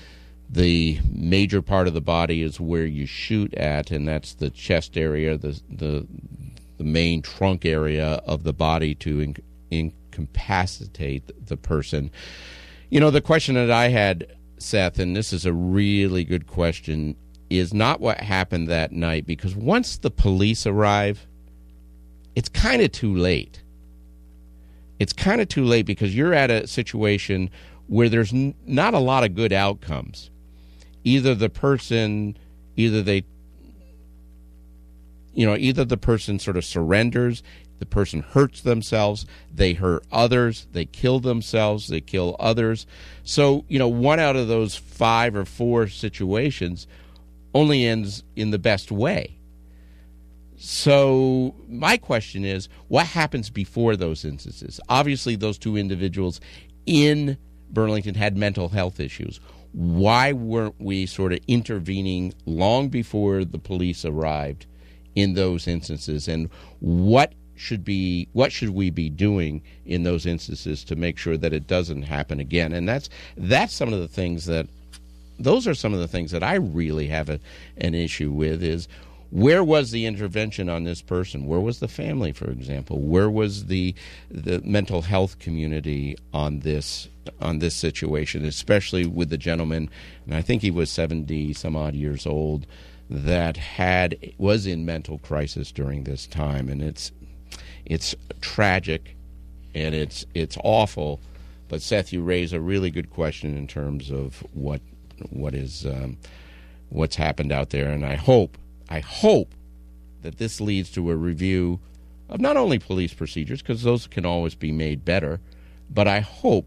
the major part of the body is where you shoot at, and that's the chest area, the the the main trunk area of the body to in, incapacitate the person. You know, the question that I had, Seth, and this is a really good question, is not what happened that night, because once the police arrive, it's kind of too late. It's kind of too late because you're at a situation where there's n- not a lot of good outcomes. Either the person, either they You know, either the person sort of surrenders, the person hurts themselves, they hurt others, they kill themselves, they kill others. So, you know, one out of those five or four situations only ends in the best way. So my question is, what happens before those instances? Obviously, those two individuals in Burlington had mental health issues. Why weren't we sort of intervening long before the police arrived in those instances, and what should be what should we be doing in those instances to make sure that it doesn't happen again? And that's that's some of the things that those are some of the things that I really have a, an issue with. Is where was the intervention on this person? Where was the family, for example? Where was the the mental health community on this on this situation, especially with the gentleman, and I think he was seventy some odd years old, that had was in mental crisis during this time. And it's it's tragic and it's it's awful. But Seth, you raise a really good question in terms of what what is um, what's happened out there, and I hope I hope that this leads to a review of not only police procedures, because those can always be made better, but I hope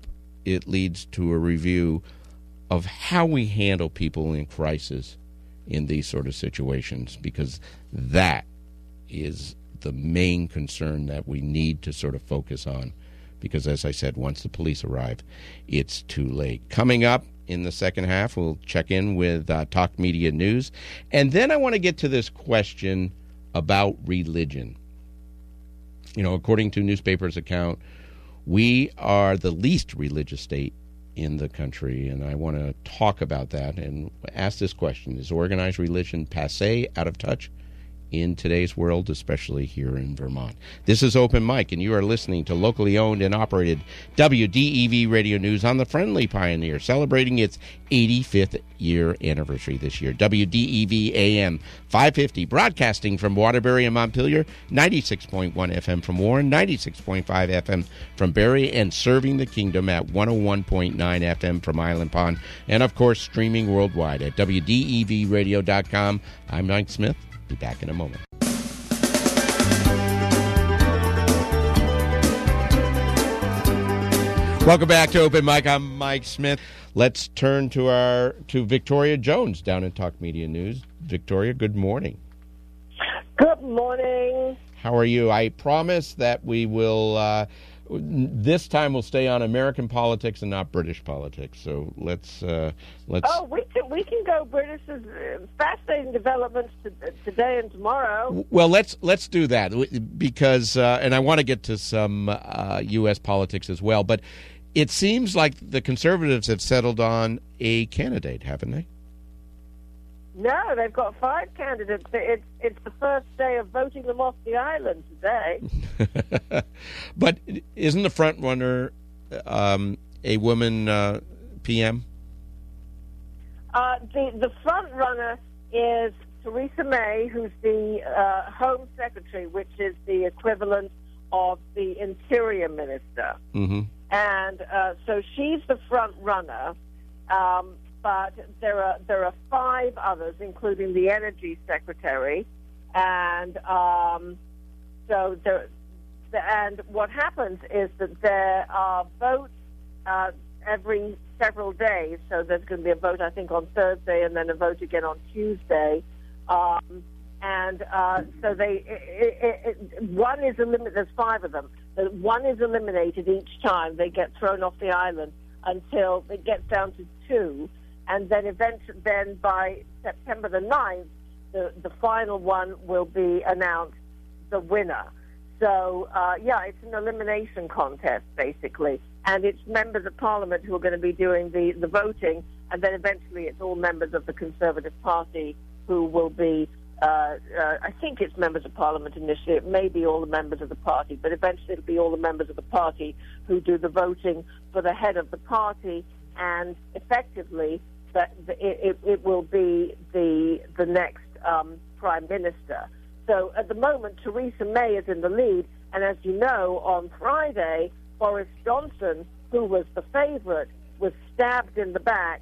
it leads to a review of how we handle people in crisis in these sort of situations, because that is the main concern that we need to sort of focus on. Because, as I said, once the police arrive, it's too late. Coming up in the second half, we'll check in with uh, Talk Media News. And then I want to get to this question about religion. You know, according to newspapers' account, we are the least religious state in the country, and I want to talk about that and ask this question: is organized religion passé, out of touch in today's world, especially here in Vermont? This is Open Mic, and you are listening to locally owned and operated W D E V Radio News on the Friendly Pioneer, celebrating its eighty-fifth year anniversary this year. W D E V A M five fifty, broadcasting from Waterbury and Montpelier, ninety-six point one F M from Warren, ninety-six point five F M from Barrie, and serving the Kingdom at one oh one point nine F M from Island Pond, and of course streaming worldwide at W D E V radio dot com. I'm Mike Smith. Be back in a moment. Welcome back to Open Mic. I'm Mike Smith. Let's turn to our to Victoria Jones down in Talk Media News. Victoria, good morning. Good morning. How are you? I promise that we will, uh, this time we'll stay on American politics and not British politics. So let's... Uh, let's. Oh, we can, we can go British. Uh, fascinating developments to, today and tomorrow. Well, let's let's do that, because, uh, and I want to get to some uh, U S politics as well, but it seems like the Conservatives have settled on a candidate, haven't they? No, they've got five candidates. It's it's the first day of voting them off the island today. But isn't the front runner um, a woman uh, P M? Uh, the the front runner is Theresa May, who's the uh, Home Secretary, which is the equivalent of the Interior Minister. Mm-hmm. And uh, so she's the front runner. Um, But there are there are five others, including the Energy Secretary, and um, so there. And what happens is that there are votes uh, every several days. So there's going to be a vote, I think, on Thursday, and then a vote again on Tuesday. Um, and uh, so they it, it, it, one is eliminated. There's five of them. One is eliminated each time they get thrown off the island until it gets down to two. And then eventually, then by September the ninth, the, the final one will be announced the winner. So, uh, yeah, it's an elimination contest, basically. And it's members of Parliament who are going to be doing the, the voting, and then eventually it's all members of the Conservative Party who will be, uh, uh, I think it's members of Parliament initially, it may be all the members of the party, but eventually it'll be all the members of the party who do the voting for the head of the party, and effectively that it, it, it will be the the next um, Prime Minister. So at the moment, Theresa May is in the lead, and as you know, on Friday, Boris Johnson, who was the favourite, was stabbed in the back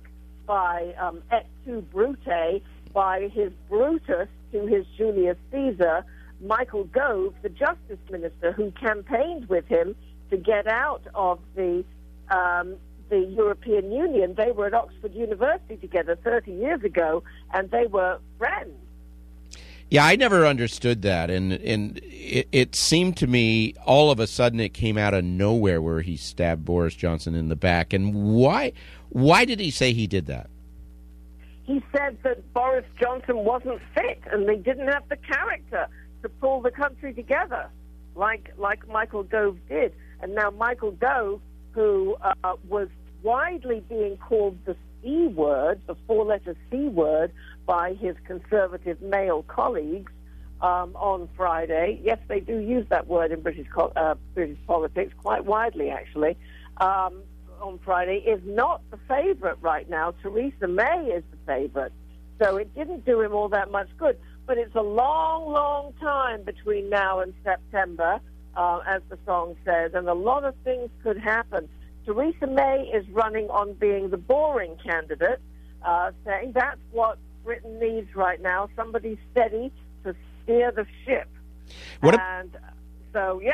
by um, et tu, Brute, by his Brutus to his Julius Caesar, Michael Gove, the Justice Minister, who campaigned with him to get out of the um, the European Union. They were at Oxford University together thirty years ago, and they were friends. Yeah, I never understood that, and and it, it seemed to me all of a sudden it came out of nowhere where he stabbed Boris Johnson in the back. And why why did he say he did that? He said that Boris Johnson wasn't fit, and they didn't have the character to pull the country together, like like Michael Gove did. And now Michael Gove, who uh, was widely being called the C word, the four-letter C word, by his conservative male colleagues um, on Friday. Yes, they do use that word in British uh, British politics quite widely, actually. Um, on Friday, is not the favorite right now. Theresa May is the favorite. So it didn't do him all that much good. But it's a long, long time between now and September, uh, as the song says, and a lot of things could happen. Theresa May is running on being the boring candidate, uh, saying that's what Britain needs right now, somebody steady to steer the ship. What and so, yeah.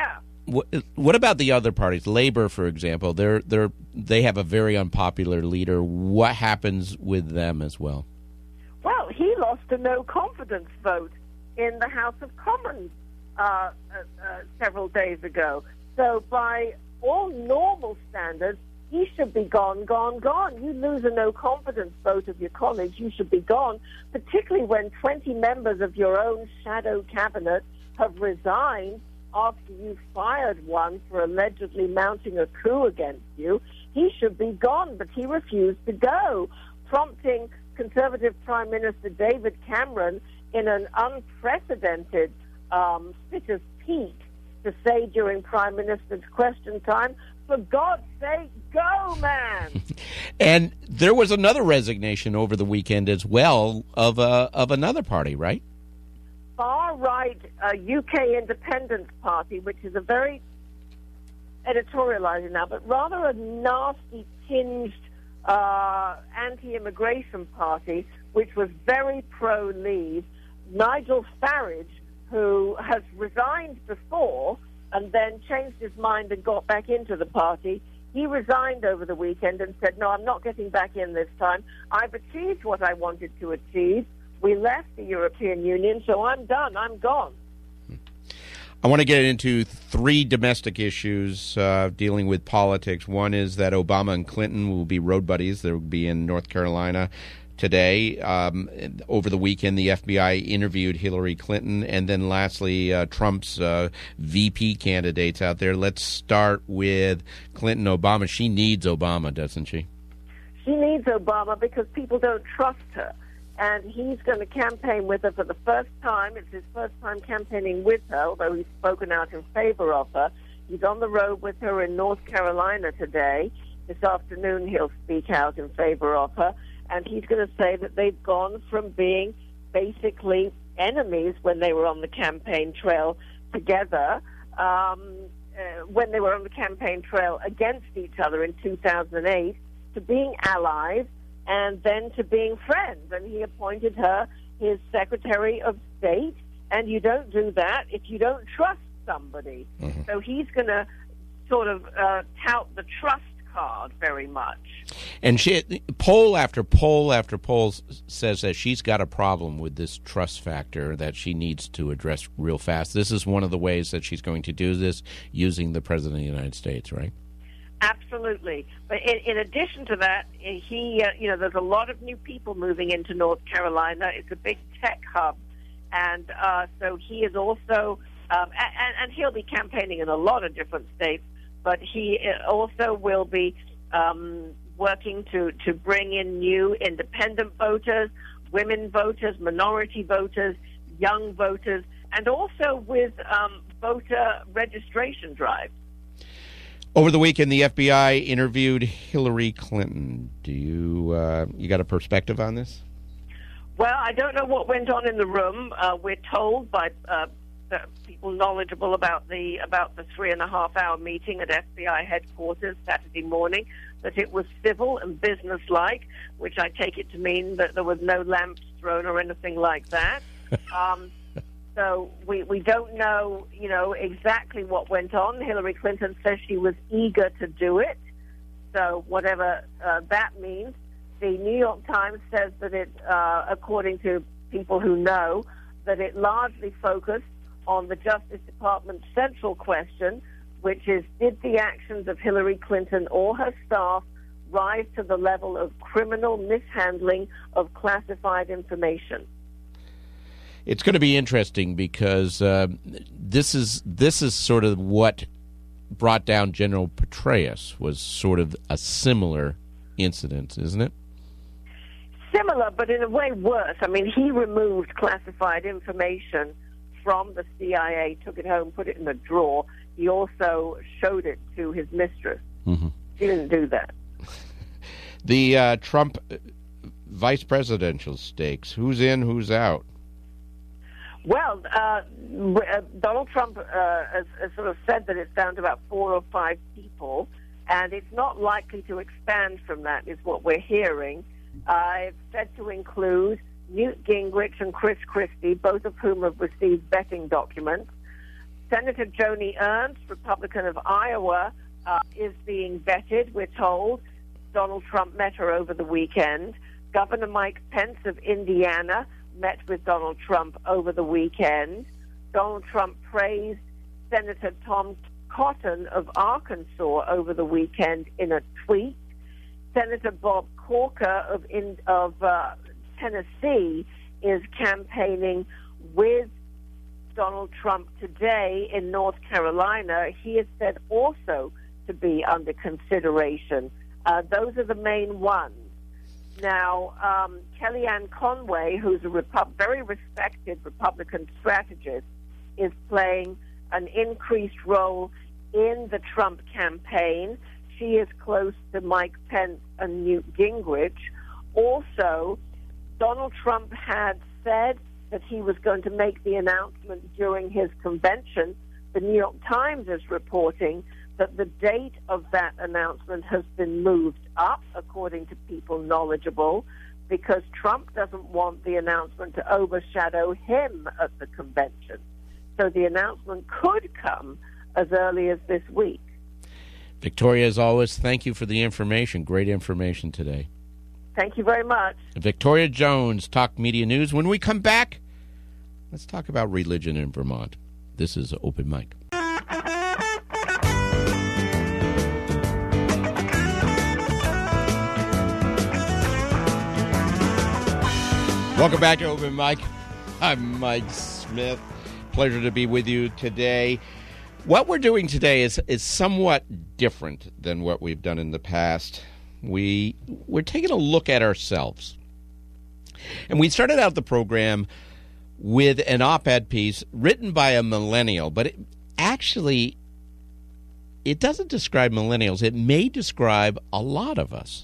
what, what about the other parties? Labor, for example, they're they're they have a very unpopular leader. What happens with them as well? Well, he lost a no confidence vote in the House of Commons uh, uh, uh, several days ago. So by all normal standards, he should be gone, gone, gone. You lose a no confidence vote of your colleagues, you should be gone, particularly when twenty members of your own shadow cabinet have resigned after you fired one for allegedly mounting a coup against you. He should be gone, but he refused to go, prompting Conservative Prime Minister David Cameron in an unprecedented um, fit of pique to say during Prime Minister's question time, for God's sake, go, man! And there was another resignation over the weekend as well of uh, of another party, right? Far-right uh, U K Independence Party, which is a very editorializing now, but rather a nasty tinged uh, anti-immigration party, which was very pro-Leave. Nigel Farage, who has resigned before and then changed his mind and got back into the party, he resigned over the weekend and said, no, I'm not getting back in this time. I've achieved what I wanted to achieve. We left the European Union, so I'm done. I'm gone. I want to get into three domestic issues uh, dealing with politics. One is that Obama and Clinton will be road buddies. They'll be in North Carolina today. Um, over the weekend, the F B I interviewed Hillary Clinton. And then lastly, uh, Trump's uh, V P candidates out there. Let's start with Clinton Obama. She needs Obama, doesn't she? She needs Obama because people don't trust her. And he's going to campaign with her for the first time. It's his first time campaigning with her, although he's spoken out in favor of her. He's on the road with her in North Carolina today. This afternoon he'll speak out in favor of her. And he's going to say that they've gone from being basically enemies when they were on the campaign trail together, um, uh, when they were on the campaign trail against each other in two thousand eight, to being allies, and then to being friends. And he appointed her his Secretary of State, and you don't do that if you don't trust somebody. Mm-hmm. So he's going to sort of uh, tout the trust card very much. And she, poll after poll after poll says that she's got a problem with this trust factor that she needs to address real fast. This is one of the ways that she's going to do this, using the President of the United States, right? Absolutely. But in, in addition to that, he, uh, you know, there's a lot of new people moving into North Carolina. It's a big tech hub. And uh, so he is also, um, and, and he'll be campaigning in a lot of different states, but he also will be um, working to, to bring in new independent voters, women voters, minority voters, young voters, and also with um, voter registration drives. Over the weekend, the F B I interviewed Hillary Clinton. Do you uh, you got a perspective on this? Well, I don't know what went on in the room. Uh, we're told by uh, people knowledgeable about the about the three and a half hour meeting at F B I headquarters Saturday morning that it was civil and businesslike, which I take it to mean that there was no lamps thrown or anything like that. um, So we, we don't know, you know, exactly what went on. Hillary Clinton says she was eager to do it. So whatever uh, that means. The New York Times says that it, uh, according to people who know, that it largely focused on the Justice Department's central question, which is, did the actions of Hillary Clinton or her staff rise to the level of criminal mishandling of classified information? It's going to be interesting because uh, this is this is sort of what brought down General Petraeus, was sort of a similar incident, isn't it? Similar, but in a way worse. I mean, he removed classified information from the C I A, took it home, put it in a drawer. He also showed it to his mistress. Mm-hmm. He didn't do that. The uh, Trump vice presidential stakes, who's in, who's out? Well, uh, Donald Trump uh, has, has sort of said that it's down to about four or five people, and it's not likely to expand from that, is what we're hearing. Uh, it's said to include Newt Gingrich and Chris Christie, both of whom have received vetting documents. Senator Joni Ernst, Republican of Iowa, uh, is being vetted, we're told. Donald Trump met her over the weekend. Governor Mike Pence of Indiana met with Donald Trump over the weekend. Donald Trump praised Senator Tom Cotton of Arkansas over the weekend in a tweet. Senator Bob Corker of, in, of uh, Tennessee is campaigning with Donald Trump today in North Carolina. He is said also to be under consideration. Uh, those are the main ones. Now, um, Kellyanne Conway, who's a Repu- very respected Republican strategist, is playing an increased role in the Trump campaign. She is close to Mike Pence and Newt Gingrich. Also, Donald Trump had said that he was going to make the announcement during his convention. The New York Times is reporting that the date of that announcement has been moved up, according to people knowledgeable, because Trump doesn't want the announcement to overshadow him at the convention. So the announcement could come as early as this week. Victoria, as always, thank you for the information. Great information today. Thank you very much. Victoria Jones, Talk Media News. When we come back, let's talk about religion in Vermont. This is Open Mic. Welcome back to Open Mic. I'm Mike Smith. Pleasure to be with you today. What we're doing today is, is somewhat different than what we've done in the past. We, we're taking a look at ourselves. And we started out the program with an op-ed piece written by a millennial, but it, actually, it doesn't describe millennials. It may describe a lot of us.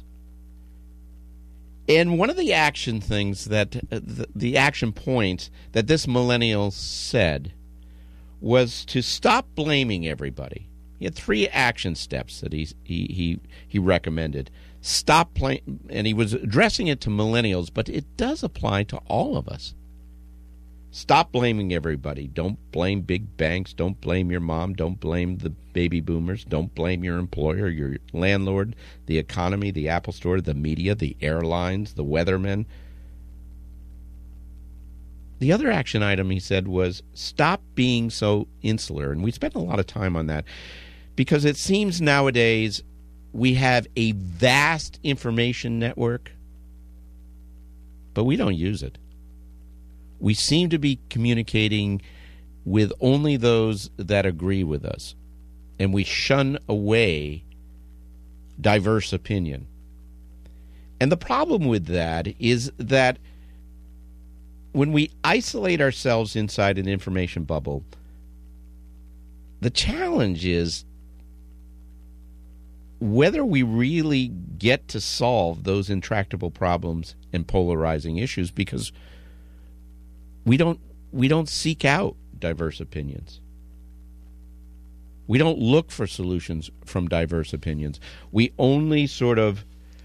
And one of the action things that, uh, the, the action points that this millennial said was to stop blaming everybody. He had three action steps that he he he, he recommended. Stop playing, and he was addressing it to millennials, but it does apply to all of us. Stop blaming everybody. Don't blame big banks. Don't blame your mom. Don't blame the baby boomers. Don't blame your employer, your landlord, the economy, the Apple Store, the media, the airlines, the weathermen. The other action item, he said, was stop being so insular. And we spent a lot of time on that because it seems nowadays we have a vast information network, but we don't use it. We seem to be communicating with only those that agree with us, and we shun away diverse opinion. And the problem with that is that when we isolate ourselves inside an information bubble, the challenge is whether we really get to solve those intractable problems and polarizing issues, because we don't we don't seek out diverse opinions. We don't look for solutions from diverse opinions. We only sort of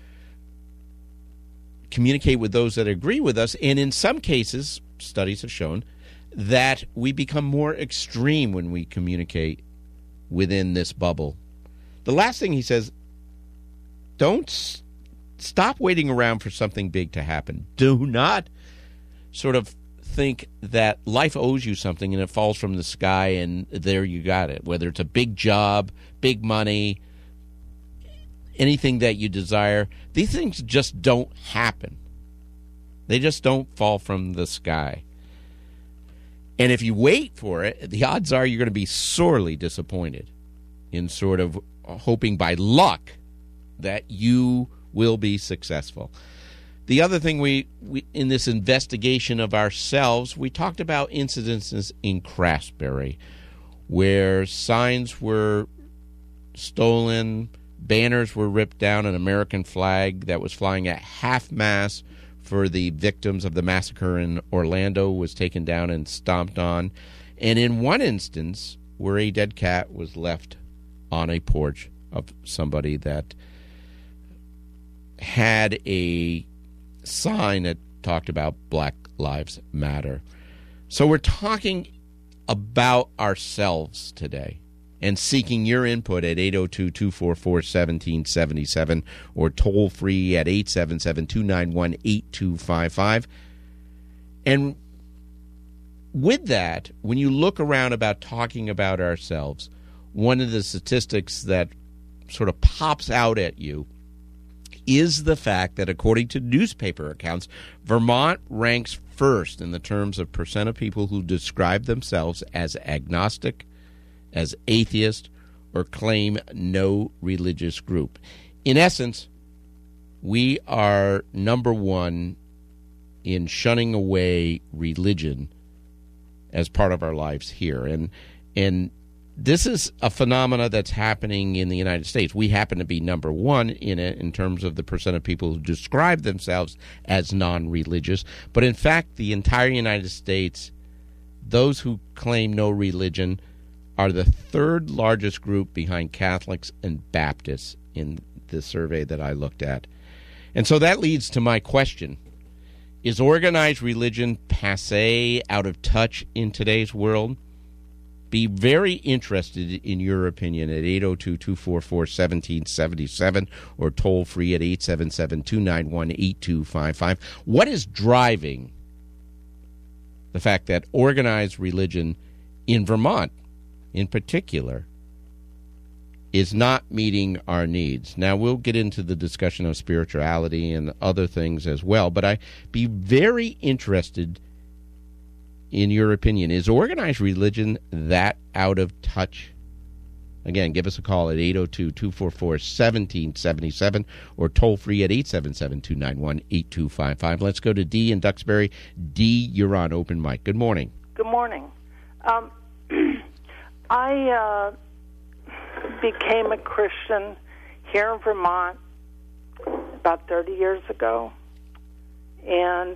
communicate with those that agree with us, and in some cases, studies have shown that we become more extreme when we communicate within this bubble. The last thing he says, don't s- stop waiting around for something big to happen. Do not sort of think that life owes you something and it falls from the sky and there you got it, whether it's a big job, big money, anything that you desire. These things just don't happen. They just don't fall from the sky. And if you wait for it, the odds are you're going to be sorely disappointed in sort of hoping by luck that you will be successful. The other thing we, we in this investigation of ourselves, we talked about incidences in Craftsbury where signs were stolen, banners were ripped down, an American flag that was flying at half-mast for the victims of the massacre in Orlando was taken down and stomped on. And in one instance, where a dead cat was left on a porch of somebody that had a sign that talked about Black Lives Matter. So we're talking about ourselves today? And seeking your input at eight oh two, two four four, one seven seven seven or toll free at eight seven seven, two nine one, eight two five five. And with that, when you look around about talking about ourselves, one of the statistics that sort of pops out at you is the fact that, according to newspaper accounts, Vermont ranks first in the terms of percent of people who describe themselves as agnostic, as atheist, or claim no religious group. In essence, we are number one in shunning away religion as part of our lives here. And and this is a phenomena that's happening in the United States. We happen to be number one in it in terms of the percent of people who describe themselves as non-religious. But in fact, the entire United States, those who claim no religion are the third largest group behind Catholics and Baptists in the survey that I looked at. And so that leads to my question. Is organized religion passé, out of touch in today's world? Be very interested in your opinion at eight oh two, two four four, one seven seven seven or toll free at eight seven seven, two nine one, eight two five five. What is driving the fact that organized religion in Vermont, in particular, is not meeting our needs? Now, we'll get into the discussion of spirituality and other things as well, but I'd be very interested in your opinion. Is organized religion that out of touch? Again, give us a call at eight oh two, two four four, one seven seven seven or toll free at eight seven seven, two nine one, eight two five five. Let's go to Dee in Duxbury. Dee, you're on open mic. Good morning. Good morning. Um, I uh, became a Christian here in Vermont about thirty years ago, and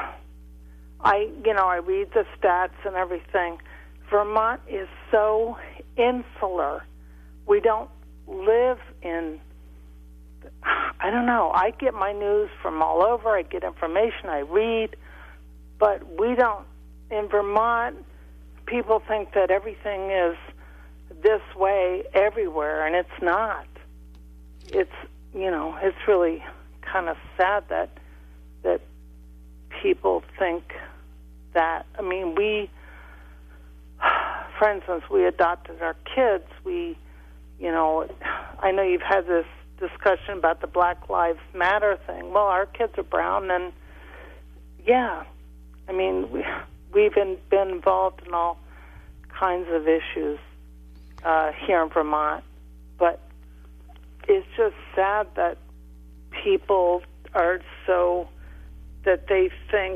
I, you know, I read the stats and everything. Vermont is so insular. We don't live in, I don't know, I get my news from all over. I get information, I read, but we don't, in Vermont, people think that everything is this way everywhere, and it's not. It's, you know, it's really kind of sad that that people think that. I mean, we, for instance, we adopted our kids. We, you know, I know you've had this discussion about the Black Lives Matter thing. Well, our kids are brown, and yeah, I mean, we, we've been, been involved in all kinds of issues uh, here in Vermont, but it's just sad that people are so, that they think,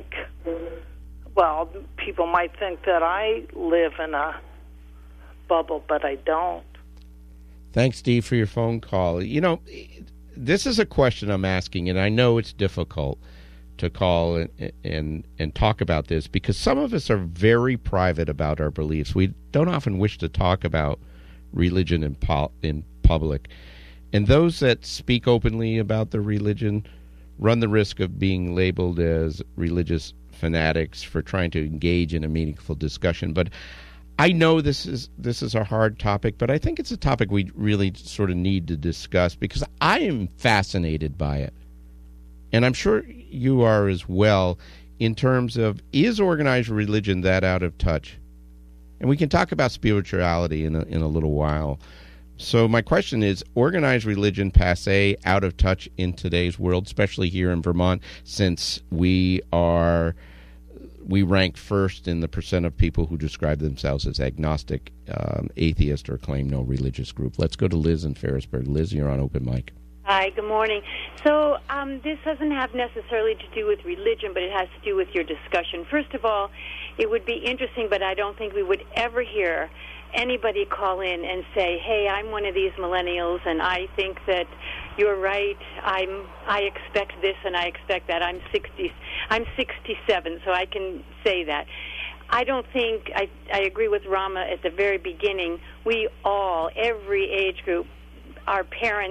well, people might think that I live in a bubble, but I don't. Thanks, Steve, for your phone call. You know, this is a question I'm asking, and I know it's difficult to call and, and and talk about this because some of us are very private about our beliefs. We don't often wish to talk about religion in, pol- in public. And those that speak openly about their religion run the risk of being labeled as religious fanatics for trying to engage in a meaningful discussion. But I know this is this is a hard topic, but I think it's a topic we really sort of need to discuss because I am fascinated by it. And I'm sure you are as well, in terms of, is organized religion that out of touch? And we can talk about spirituality in a, in a little while. So my question is, organized religion passé, out of touch in today's world, especially here in Vermont, since we are we rank first in the percent of people who describe themselves as agnostic, um, atheist, or claim no religious group. Let's go to Liz in Ferrisburg. Liz, you're on open mic. Hi, good morning. So um, this doesn't have necessarily to do with religion, but it has to do with your discussion. First of all, it would be interesting, but I don't think we would ever hear anybody call in and say, hey, I'm one of these millennials, and I think that you're right. I'm, I expect this and I expect that. I'm sixty. I'm sixty-seven, so I can say that. I don't think, I, I agree with Rama at the very beginning. We all, every age group, our parents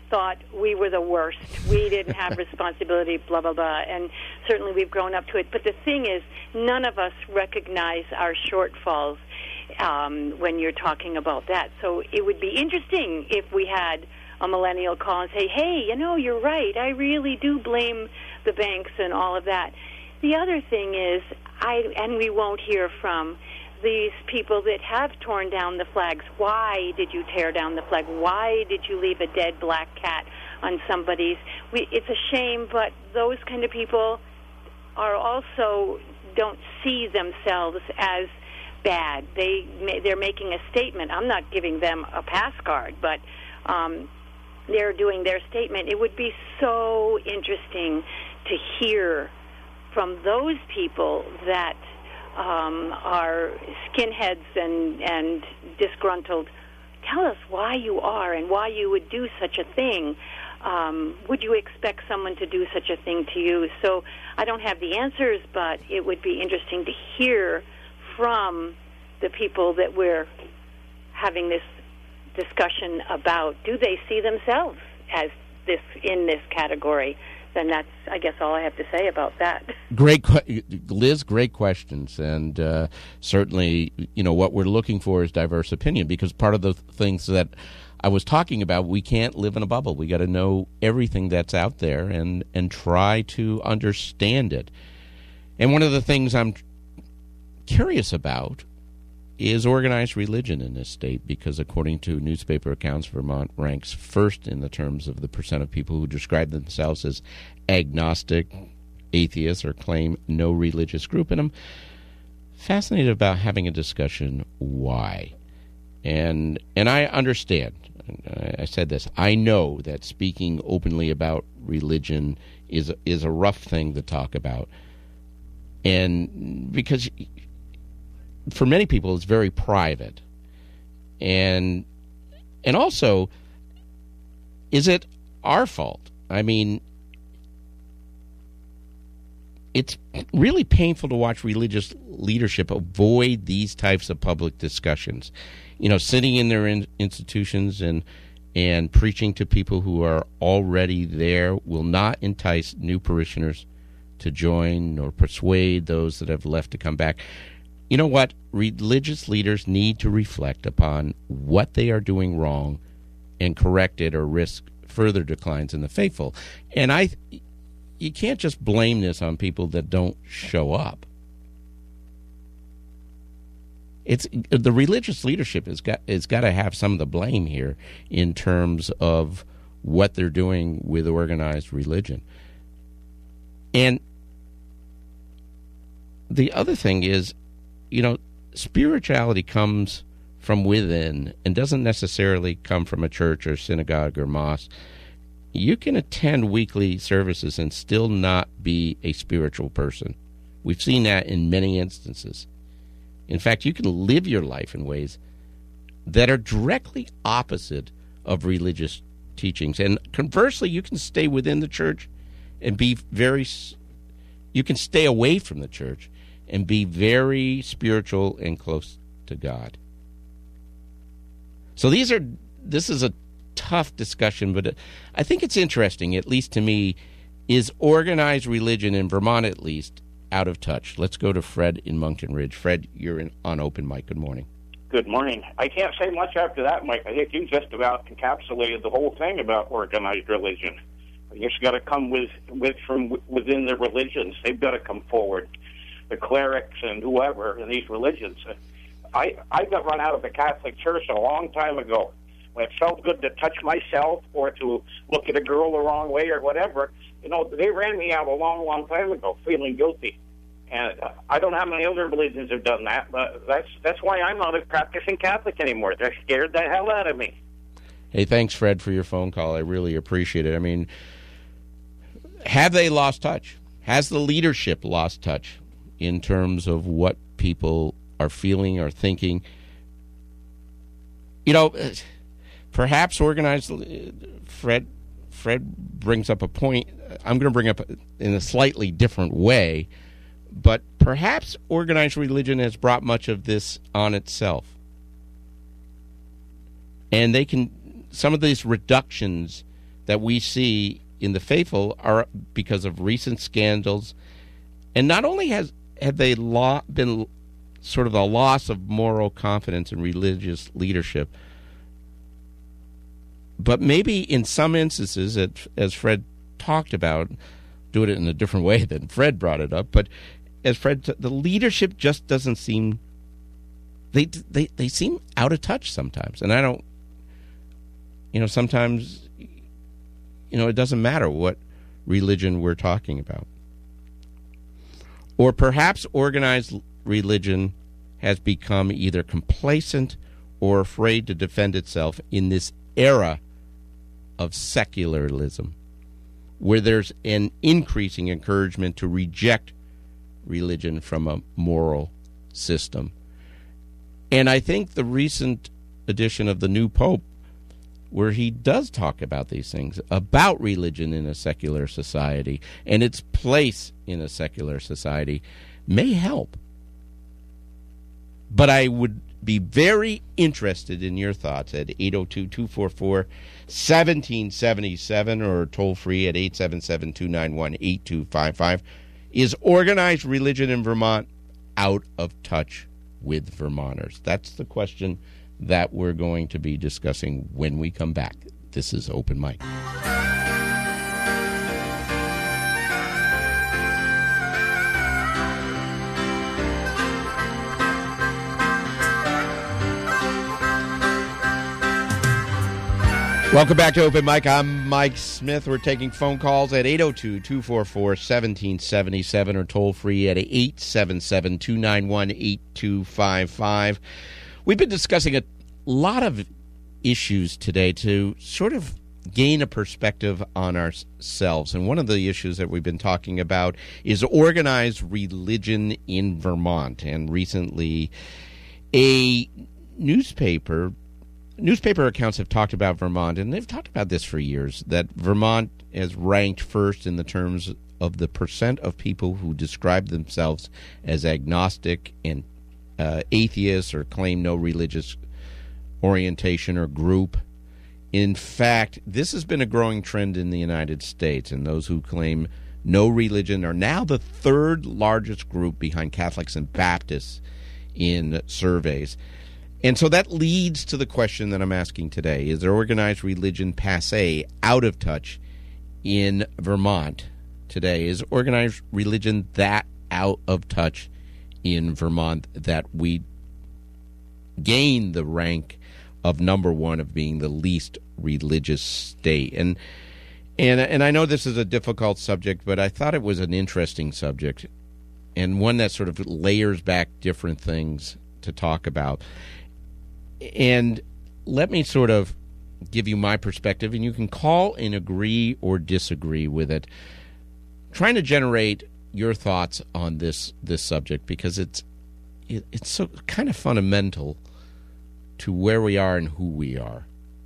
thought we were the worst. We didn't have responsibility, blah, blah, blah. And certainly we've grown up to it. But the thing is, none of us recognize our shortfalls um, when you're talking about that. So it would be interesting if we had a millennial call and say, hey, you know, you're right. I really do blame the banks and all of that. The other thing is, I and we won't hear from these people that have torn down the flags. Why did you tear down the flag? Why did you leave a dead black cat on somebody's? We, it's a shame, but those kind of people are also don't see themselves as bad. They they're making a statement. I'm not giving them a pass card, but um, they're doing their statement. It would be so interesting to hear from those people that um, are skinheads and, and disgruntled. Tell us why you are and why you would do such a thing. Um, would you expect someone to do such a thing to you? So I don't have the answers, but it would be interesting to hear from the people that we're having this discussion about. Do they see themselves as this in this category? Then that's, I guess, all I have to say about that. Great, Liz, great questions. And uh, certainly, you know, what we're looking for is diverse opinion, because part of the things that I was talking about, we can't live in a bubble. We got to know everything that's out there and, and try to understand it. And one of the things I'm curious about is organized religion in this state, because according to newspaper accounts, Vermont ranks first in the terms of the percent of people who describe themselves as agnostic, atheists, or claim no religious group. And I'm fascinated about having a discussion why. And and I understand, I said this, I know that speaking openly about religion is is a rough thing to talk about. And because for many people, it's very private. And and also, is it our fault? I mean, it's really painful to watch religious leadership avoid these types of public discussions. You know, sitting in their in- institutions and and preaching to people who are already there will not entice new parishioners to join nor persuade those that have left to come back. You know what? Religious leaders need to reflect upon what they are doing wrong and correct it or risk further declines in the faithful. And I, you can't just blame this on people that don't show up. It's the religious leadership has got has got to have some of the blame here in terms of what they're doing with organized religion. And the other thing is, you know, spirituality comes from within and doesn't necessarily come from a church or synagogue or mosque. You can attend weekly services and still not be a spiritual person. We've seen that in many instances. In fact, you can live your life in ways that are directly opposite of religious teachings. And conversely, you can stay within the church and be very, you can stay away from the church and be very spiritual and close to God. So these are, this is a tough discussion, but I think it's interesting, at least to me, is organized religion in Vermont at least out of touch? Let's go to Fred in Moncton Ridge. Fred, you're in, on Open Mic. Good morning. Good morning. I can't say much after that, Mike. I think you just about encapsulated the whole thing about organized religion. It's got to come with, with from within the religions. They've got to come forward. The clerics and whoever in these religions. I I got run out of the Catholic Church a long time ago. When it felt good to touch myself or to look at a girl the wrong way or whatever, you know, they ran me out a long, long time ago, feeling guilty. And uh, I don't know how many other religions have done that, but that's that's why I'm not a practicing Catholic anymore. They're scared the hell out of me. Hey, thanks, Fred, for your phone call. I really appreciate it. I mean, have they lost touch? Has the leadership lost touch in terms of what people are feeling or thinking? You know, perhaps organized, Fred Fred brings up a point I'm going to bring up in a slightly different way, but perhaps organized religion has brought much of this on itself. And they can, some of these reductions that we see in the faithful are because of recent scandals. And not only has have they lo- been sort of a loss of moral confidence in religious leadership, but maybe in some instances, as Fred talked about, do it in a different way than Fred brought it up, but as Fred, the leadership just doesn't seem, they, they, they seem out of touch sometimes. And I don't, you know, sometimes, you know, it doesn't matter what religion we're talking about. Or perhaps organized religion has become either complacent or afraid to defend itself in this era of secularism, where there's an increasing encouragement to reject religion from a moral system. And I think the recent edition of the new Pope, where he does talk about these things, about religion in a secular society and its place in a secular society, may help. But I would be very interested in your thoughts at eight oh two, two four four, one seven seven seven or toll free at eight seven seven, two nine one, eight two five five. Is organized religion in Vermont out of touch with Vermonters? That's the question that we're going to be discussing when we come back. This is Open Mic. Welcome back to Open Mic. I'm Mike Smith. We're taking phone calls at eight oh two, two four four, one seven seven seven or toll free at eight seven seven, two nine one, eight two five five. We've been discussing a lot of issues today to sort of gain a perspective on ourselves. And one of the issues that we've been talking about is organized religion in Vermont. And recently, a newspaper Newspaper accounts have talked about Vermont, and they've talked about this for years, that Vermont is ranked first in the terms of the percent of people who describe themselves as agnostic and uh, atheists or claim no religious orientation or group. In fact, this has been a growing trend in the United States, and those who claim no religion are now the third largest group behind Catholics and Baptists in surveys. And so that leads to the question that I'm asking today. Is organized religion passé, out of touch in Vermont today? Is organized religion that out of touch in Vermont that we gain the rank of number one of being the least religious state? And and and I know this is a difficult subject, but I thought it was an interesting subject and one that sort of layers back different things to talk about. And let me sort of give you my perspective, and you can call and agree or disagree with it, trying to generate your thoughts on this this subject, because it's it, it's so kind of fundamental to where we are and who we are.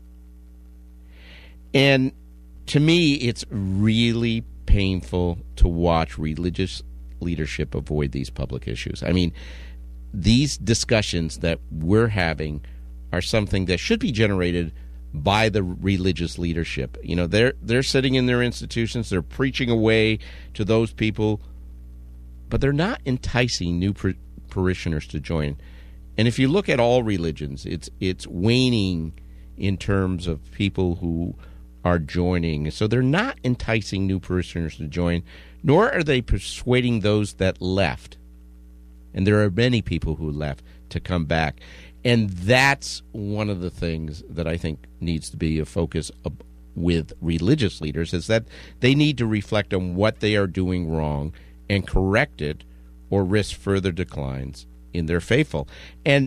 And to me, it's really painful to watch religious leadership avoid these public issues. I mean, these discussions that we're having are something that should be generated by the religious leadership. You know, they're they're sitting in their institutions, they're preaching away to those people, but they're not enticing new par- parishioners to join. And if you look at all religions, it's it's waning in terms of people who are joining. So they're not enticing new parishioners to join, nor are they persuading those that left. And there are many people who left to come back. And that's one of the things that I think needs to be a focus of, with religious leaders, is that they need to reflect on what they are doing wrong and correct it, or risk further declines in their faithful. And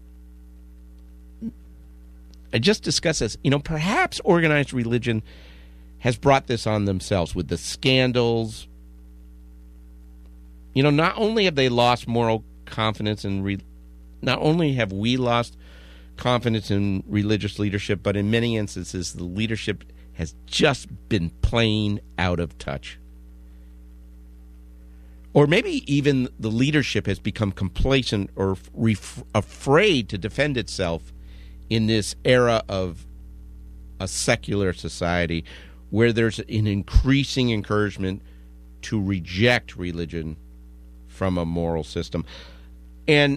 I just discussed this. You know, perhaps organized religion has brought this on themselves with the scandals. You know, not only have they lost moral confidence in re- Not only have we lost confidence in religious leadership, but in many instances, the leadership has just been plain out of touch. Or maybe even the leadership has become complacent or ref- afraid to defend itself in this era of a secular society where there's an increasing encouragement to reject religion from a moral system. And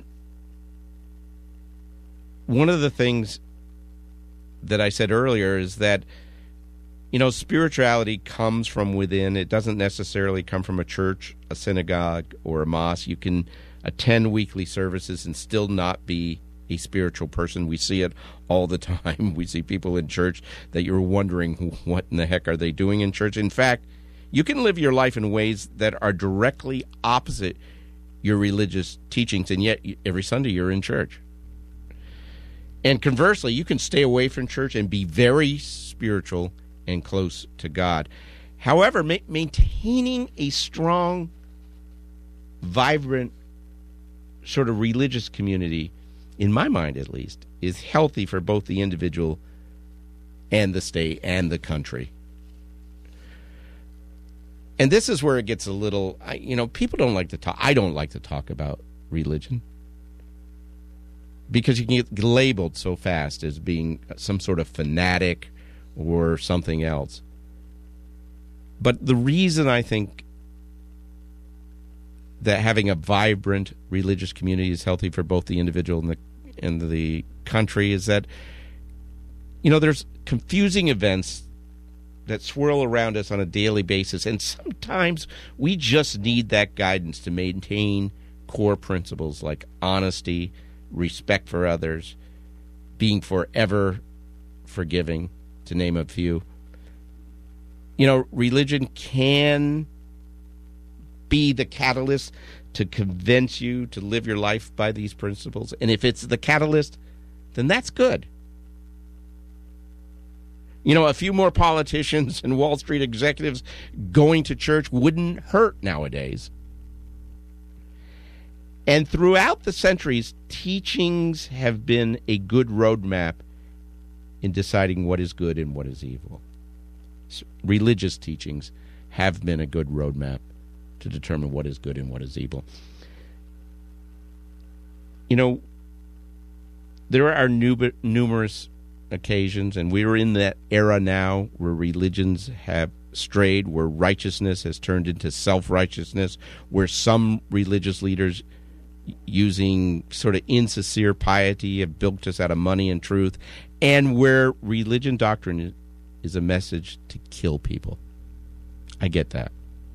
one of the things that I said earlier is that, you know, spirituality comes from within. It doesn't necessarily come from a church, a synagogue, or a mosque. You can attend weekly services and still not be a spiritual person. We see it all the time. We see people in church that you're wondering what in the heck are they doing in church. In fact, you can live your life in ways that are directly opposite your religious teachings, and yet every Sunday you're in church. And conversely, you can stay away from church and be very spiritual and close to God. However, ma- maintaining a strong, vibrant, sort of religious community, in my mind at least, is healthy for both the individual and the state and the country. And this is where it gets a little, you know, people don't like to talk, I don't like to talk about religion, because you can get labeled so fast as being some sort of fanatic or something else. But the reason I think that having a vibrant religious community is healthy for both the individual and the and the country is that, you know, there's confusing events that swirl around us on a daily basis, and sometimes we just need that guidance to maintain core principles like honesty, respect for others, being forever forgiving, to name a few. You know, religion can be the catalyst to convince you to live your life by these principles. And if it's the catalyst, then that's good. You know, a few more politicians and Wall Street executives going to church wouldn't hurt nowadays. And throughout the centuries, teachings have been a good roadmap in deciding what is good and what is evil. Religious teachings have been a good roadmap to determine what is good and what is evil. You know, there are nu- numerous occasions, and we're in that era now where religions have strayed, where righteousness has turned into self-righteousness, where some religious leaders, using sort of insincere piety, have bilked us out of money and truth, and where religion doctrine is a message to kill people. I get that.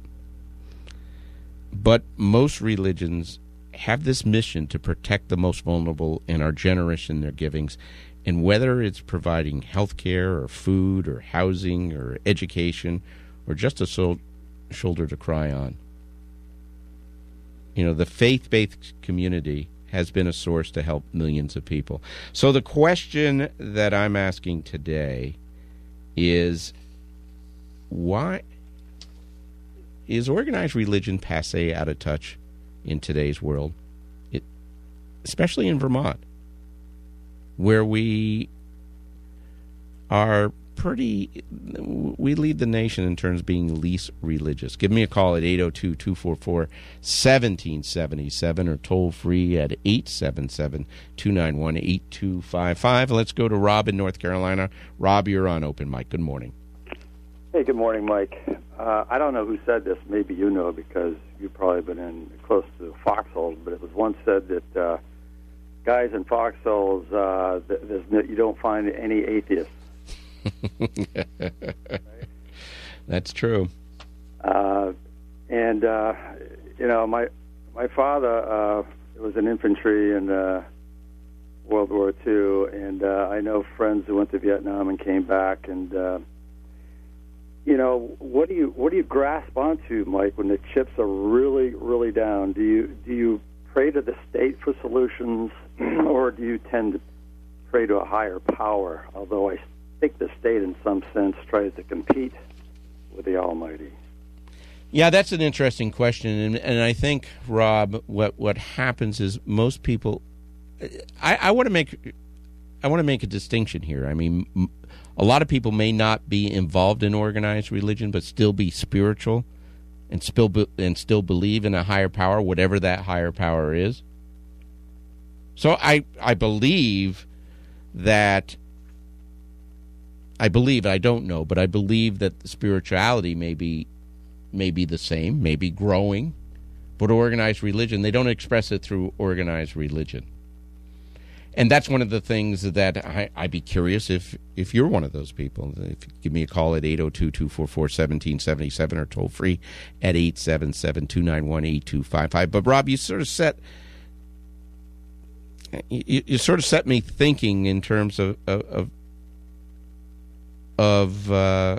But most religions have this mission to protect the most vulnerable and are generous in their givings. And whether it's providing health care or food or housing or education or just a so- shoulder to cry on, you know, the faith-based community has been a source to help millions of people. So the question that I'm asking today is, why is organized religion passé, out of touch in today's world, it, especially in Vermont, where we are pretty, we lead the nation in terms of being least religious? Give me a call at eight oh two, two four four, one seven seven seven or toll free at eight seven seven, two nine one, eight two five five. Let's go to Rob in North Carolina. Rob, you're on Open Mic. Good morning. Hey, good morning, Mike. Uh, I don't know who said this. Maybe you know, because you've probably been in close to foxholes, but it was once said that uh, guys in foxholes, uh, there's no, you don't find any atheists. Right? That's true. Uh, and, uh, you know, my my father uh, was in infantry in uh, World War Two, and uh, I know friends who went to Vietnam and came back, and uh, you know, what do you what do you grasp onto, Mike, when the chips are really, really down? Do you do you pray to the state for solutions, or do you tend to pray to a higher power? Although I think the state, in some sense, tries to compete with the Almighty. Yeah, that's an interesting question, and, and I think, Rob, what what happens is most people. I, I want to make I want to make a distinction here. I mean, a lot of people may not be involved in organized religion, but still be spiritual, and still be, and still believe in a higher power, whatever that higher power is. So I I believe that I believe, I don't know, but I believe that spirituality may be, may be the same, may be growing, but organized religion, they don't express it through organized religion. And that's one of the things that I, I'd be curious if, if you're one of those people. If you give me a call at eight oh two, two four four, one seven seven seven or toll free at eight seven seven, two nine one, eight two five five. But, Rob, you sort of set you, you sort of set me thinking in terms of of of uh,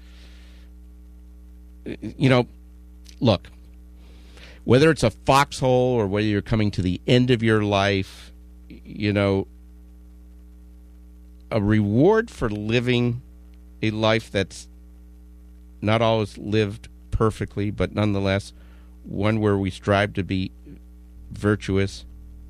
you know, look, whether it's a foxhole or whether you're coming to the end of your life, you know, a reward for living a life that's not always lived perfectly, but nonetheless one where we strive to be virtuous.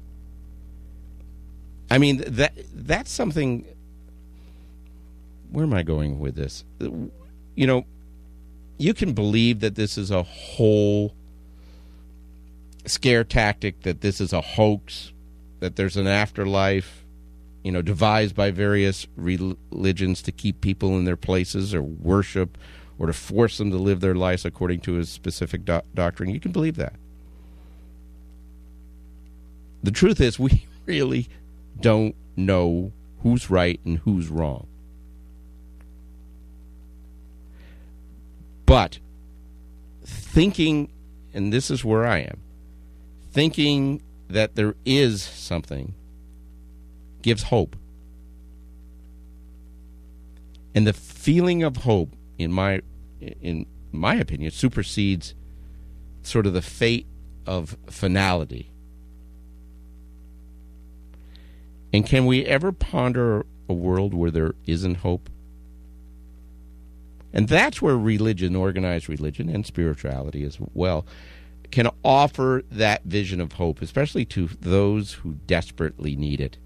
I mean, that that's something. Where am I going with this? You know, you can believe that this is a whole scare tactic, that this is a hoax, that there's an afterlife, you know, devised by various religions to keep people in their places or worship or to force them to live their lives according to a specific do- doctrine. You can believe that. The truth is, we really don't know who's right and who's wrong. But thinking, and this is where I am, thinking that there is something gives hope. And the feeling of hope, in my in my opinion, supersedes sort of the fate of finality. And can we ever ponder a world where there isn't hope? And that's where religion, organized religion, and spirituality as well, can offer that vision of hope, especially to those who desperately need it.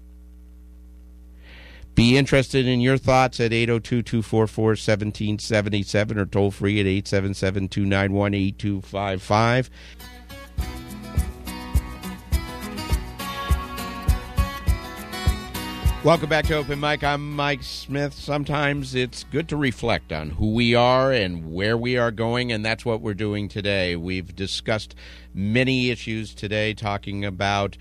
Be interested in your thoughts at eight oh two, two four four, one seven seven seven or toll free at eight seven seven, two nine one, eight two five five. Welcome back to Open Mic. I'm Mike Smith. Sometimes it's good to reflect on who we are and where we are going, and that's what we're doing today. We've discussed many issues today, talking about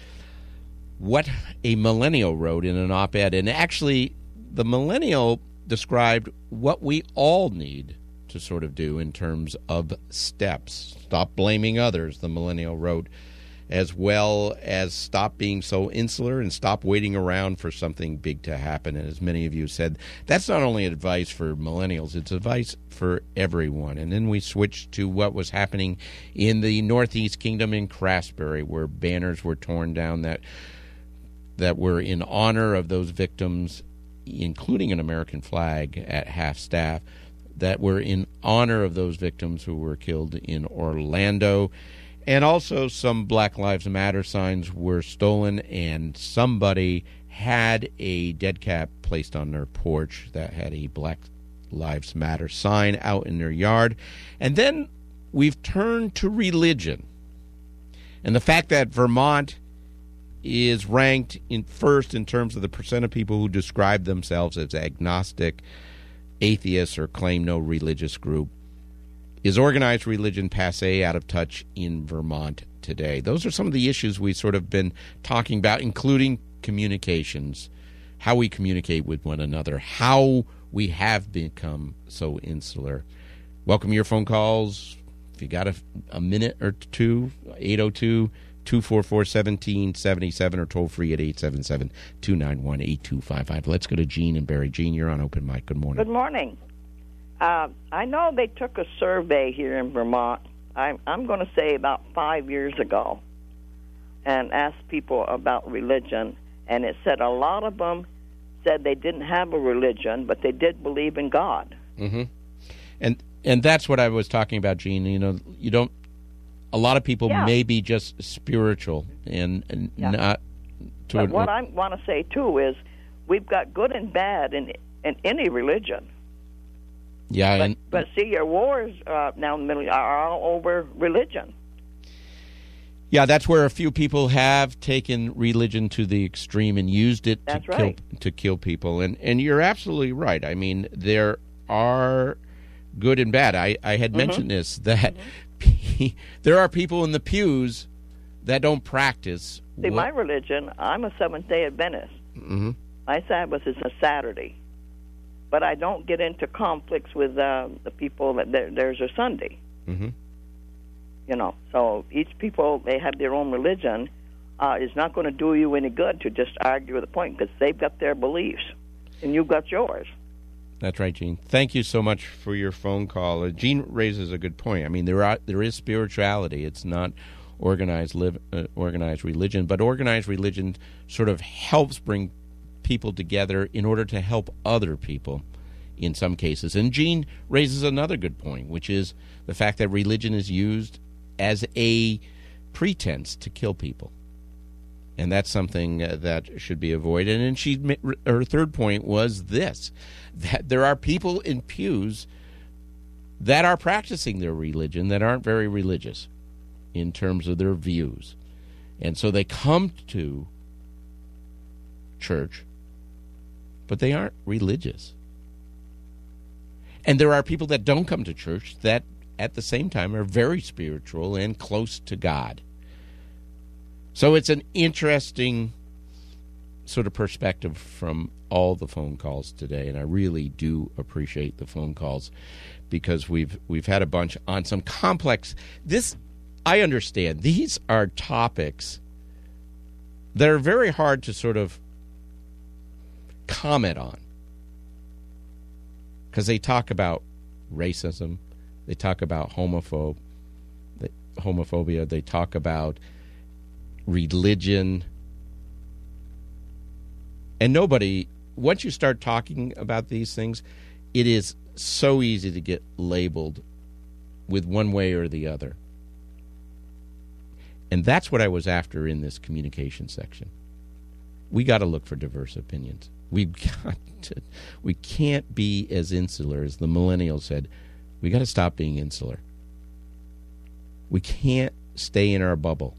what a millennial wrote in an op-ed. And actually, the millennial described what we all need to sort of do in terms of steps. Stop blaming others, the millennial wrote, as well as stop being so insular and stop waiting around for something big to happen. And as many of you said, that's not only advice for millennials, it's advice for everyone. And then we switched to what was happening in the Northeast Kingdom in Craftsbury, where banners were torn down that that were in honor of those victims, including an American flag at half-staff, that were in honor of those victims who were killed in Orlando. And also some Black Lives Matter signs were stolen, and somebody had a dead cat placed on their porch that had a Black Lives Matter sign out in their yard. And then we've turned to religion. And the fact that Vermont is ranked in first in terms of the percent of people who describe themselves as agnostic, atheists, or claim no religious group. Is organized religion passé, out of touch in Vermont today? Those are some of the issues we've sort of been talking about, including communications, how we communicate with one another, how we have become so insular. Welcome your phone calls. If you got a, a minute or two, eight oh two, two four four, one seven seven seven or toll free at eight seven seven, two nine one, eight two five five. Let's go to Gene and Barry. Gene, you're on Open Mic. Good morning. Good morning. Uh, I know they took a survey here in Vermont, I'm, I'm going to say about five years ago, and asked people about religion, and it said a lot of them said they didn't have a religion, but they did believe in God. Mm-hmm. And and that's what I was talking about, Gene. You know, you don't. A lot of people yeah. may be just spiritual and, and yeah. not. To but an, what I want to say too is, we've got good and bad in in any religion. Yeah, but, and, but see, your wars uh, now in the middle are all over religion. Yeah, that's where a few people have taken religion to the extreme and used it That's to right. kill to kill people. And and you're absolutely right. I mean, there are good and bad. I, I had Mhm. mentioned this, that there are people in the pews that don't practice. See, what- my religion, I'm a Seventh-day Adventist. Mhm. My Sabbath is a Saturday. But I don't get into conflicts with uh, the people that there, there's a Sunday. Mhm. You know, so each people, they have their own religion. Uh, it's not going to do you any good to just argue the point because they've got their beliefs and you've got yours. That's right, Gene. Thank you so much for your phone call. Uh, Gene raises a good point. I mean, there are there is spirituality. It's not organized live uh, organized religion, but organized religion sort of helps bring people together in order to help other people in some cases. And Gene raises another good point, which is the fact that religion is used as a pretense to kill people. And that's something uh, that should be avoided. And she, her third point was this, that there are people in pews that are practicing their religion that aren't very religious in terms of their views. And so they come to church, but they aren't religious. And there are people that don't come to church that at the same time are very spiritual and close to God. So it's an interesting sort of perspective from all the phone calls today, and I really do appreciate the phone calls because we've we've had a bunch on some complex. This, I understand, these are topics that are very hard to sort of comment on because they talk about racism, they talk about homophobe, the, homophobia, they talk about religion. And nobody, once you start talking about these things, it is so easy to get labeled with one way or the other. And that's what I was after in this communication section. We got to look for diverse opinions. We've got to, we can't be as insular as the millennials said. We got to stop being insular. We can't stay in our bubble.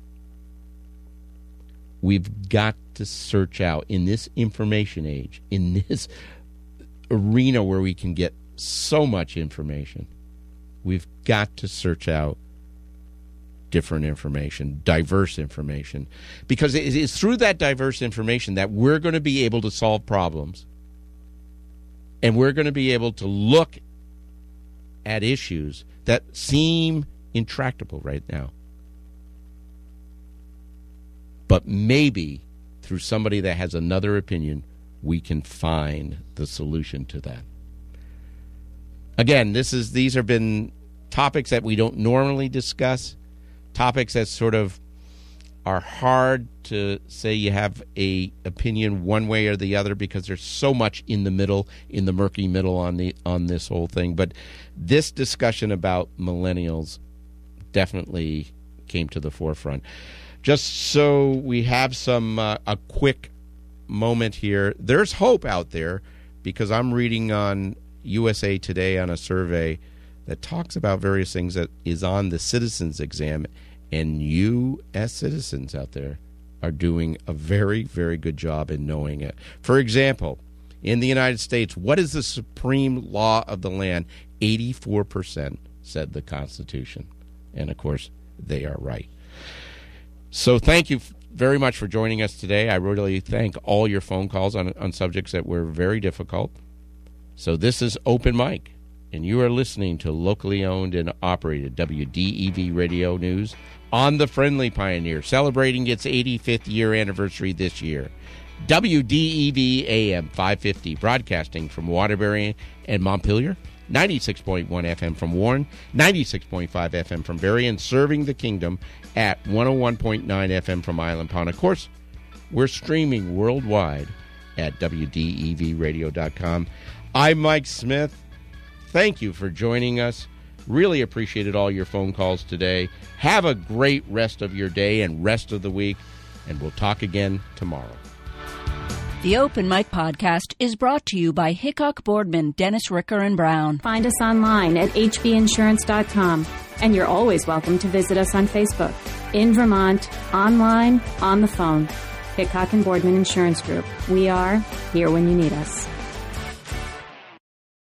We've got to search out in this information age, in this arena where we can get so much information. We've got to search out different information, diverse information, because it is through that diverse information that we're going to be able to solve problems, and we're going to be able to look at issues that seem intractable right now. But maybe through somebody that has another opinion, we can find the solution to that. Again, this is these have been topics that we don't normally discuss, topics that sort of are hard to say you have a opinion one way or the other because there's so much in the middle, in the murky middle on the on this whole thing. But this discussion about millennials definitely came to the forefront. Just so we have some uh, a quick moment here, there's hope out there because I'm reading on U S A Today on a survey that talks about various things that is on the citizens exam, and you as citizens out there are doing a very, very good job in knowing it. For example, in the United States, what is the supreme law of the land? eighty-four percent said the Constitution. And, of course, they are right. So thank you very much for joining us today. I really thank all your phone calls on, on subjects that were very difficult. So this is Open Mic, and you are listening to locally owned and operated W D E V Radio News on the Friendly Pioneer, celebrating its eighty-fifth year anniversary this year. W D E V A M five fifty, broadcasting from Waterbury and Montpelier, ninety-six point one F M from Warren, ninety-six point five F M from Barrie, and serving the Kingdom at one oh one point nine F M from Island Pond. Of course, we're streaming worldwide at W D E V radio dot com. I'm Mike Smith. Thank you for joining us. Really appreciated all your phone calls today. Have a great rest of your day and rest of the week, and we'll talk again tomorrow. The Open Mic Podcast is brought to you by Hickok Boardman, Dennis Ricker and Brown. Find us online at h b insurance dot com. And you're always welcome to visit us on Facebook, in Vermont, online, on the phone. Hickok and Boardman Insurance Group. We are here when you need us.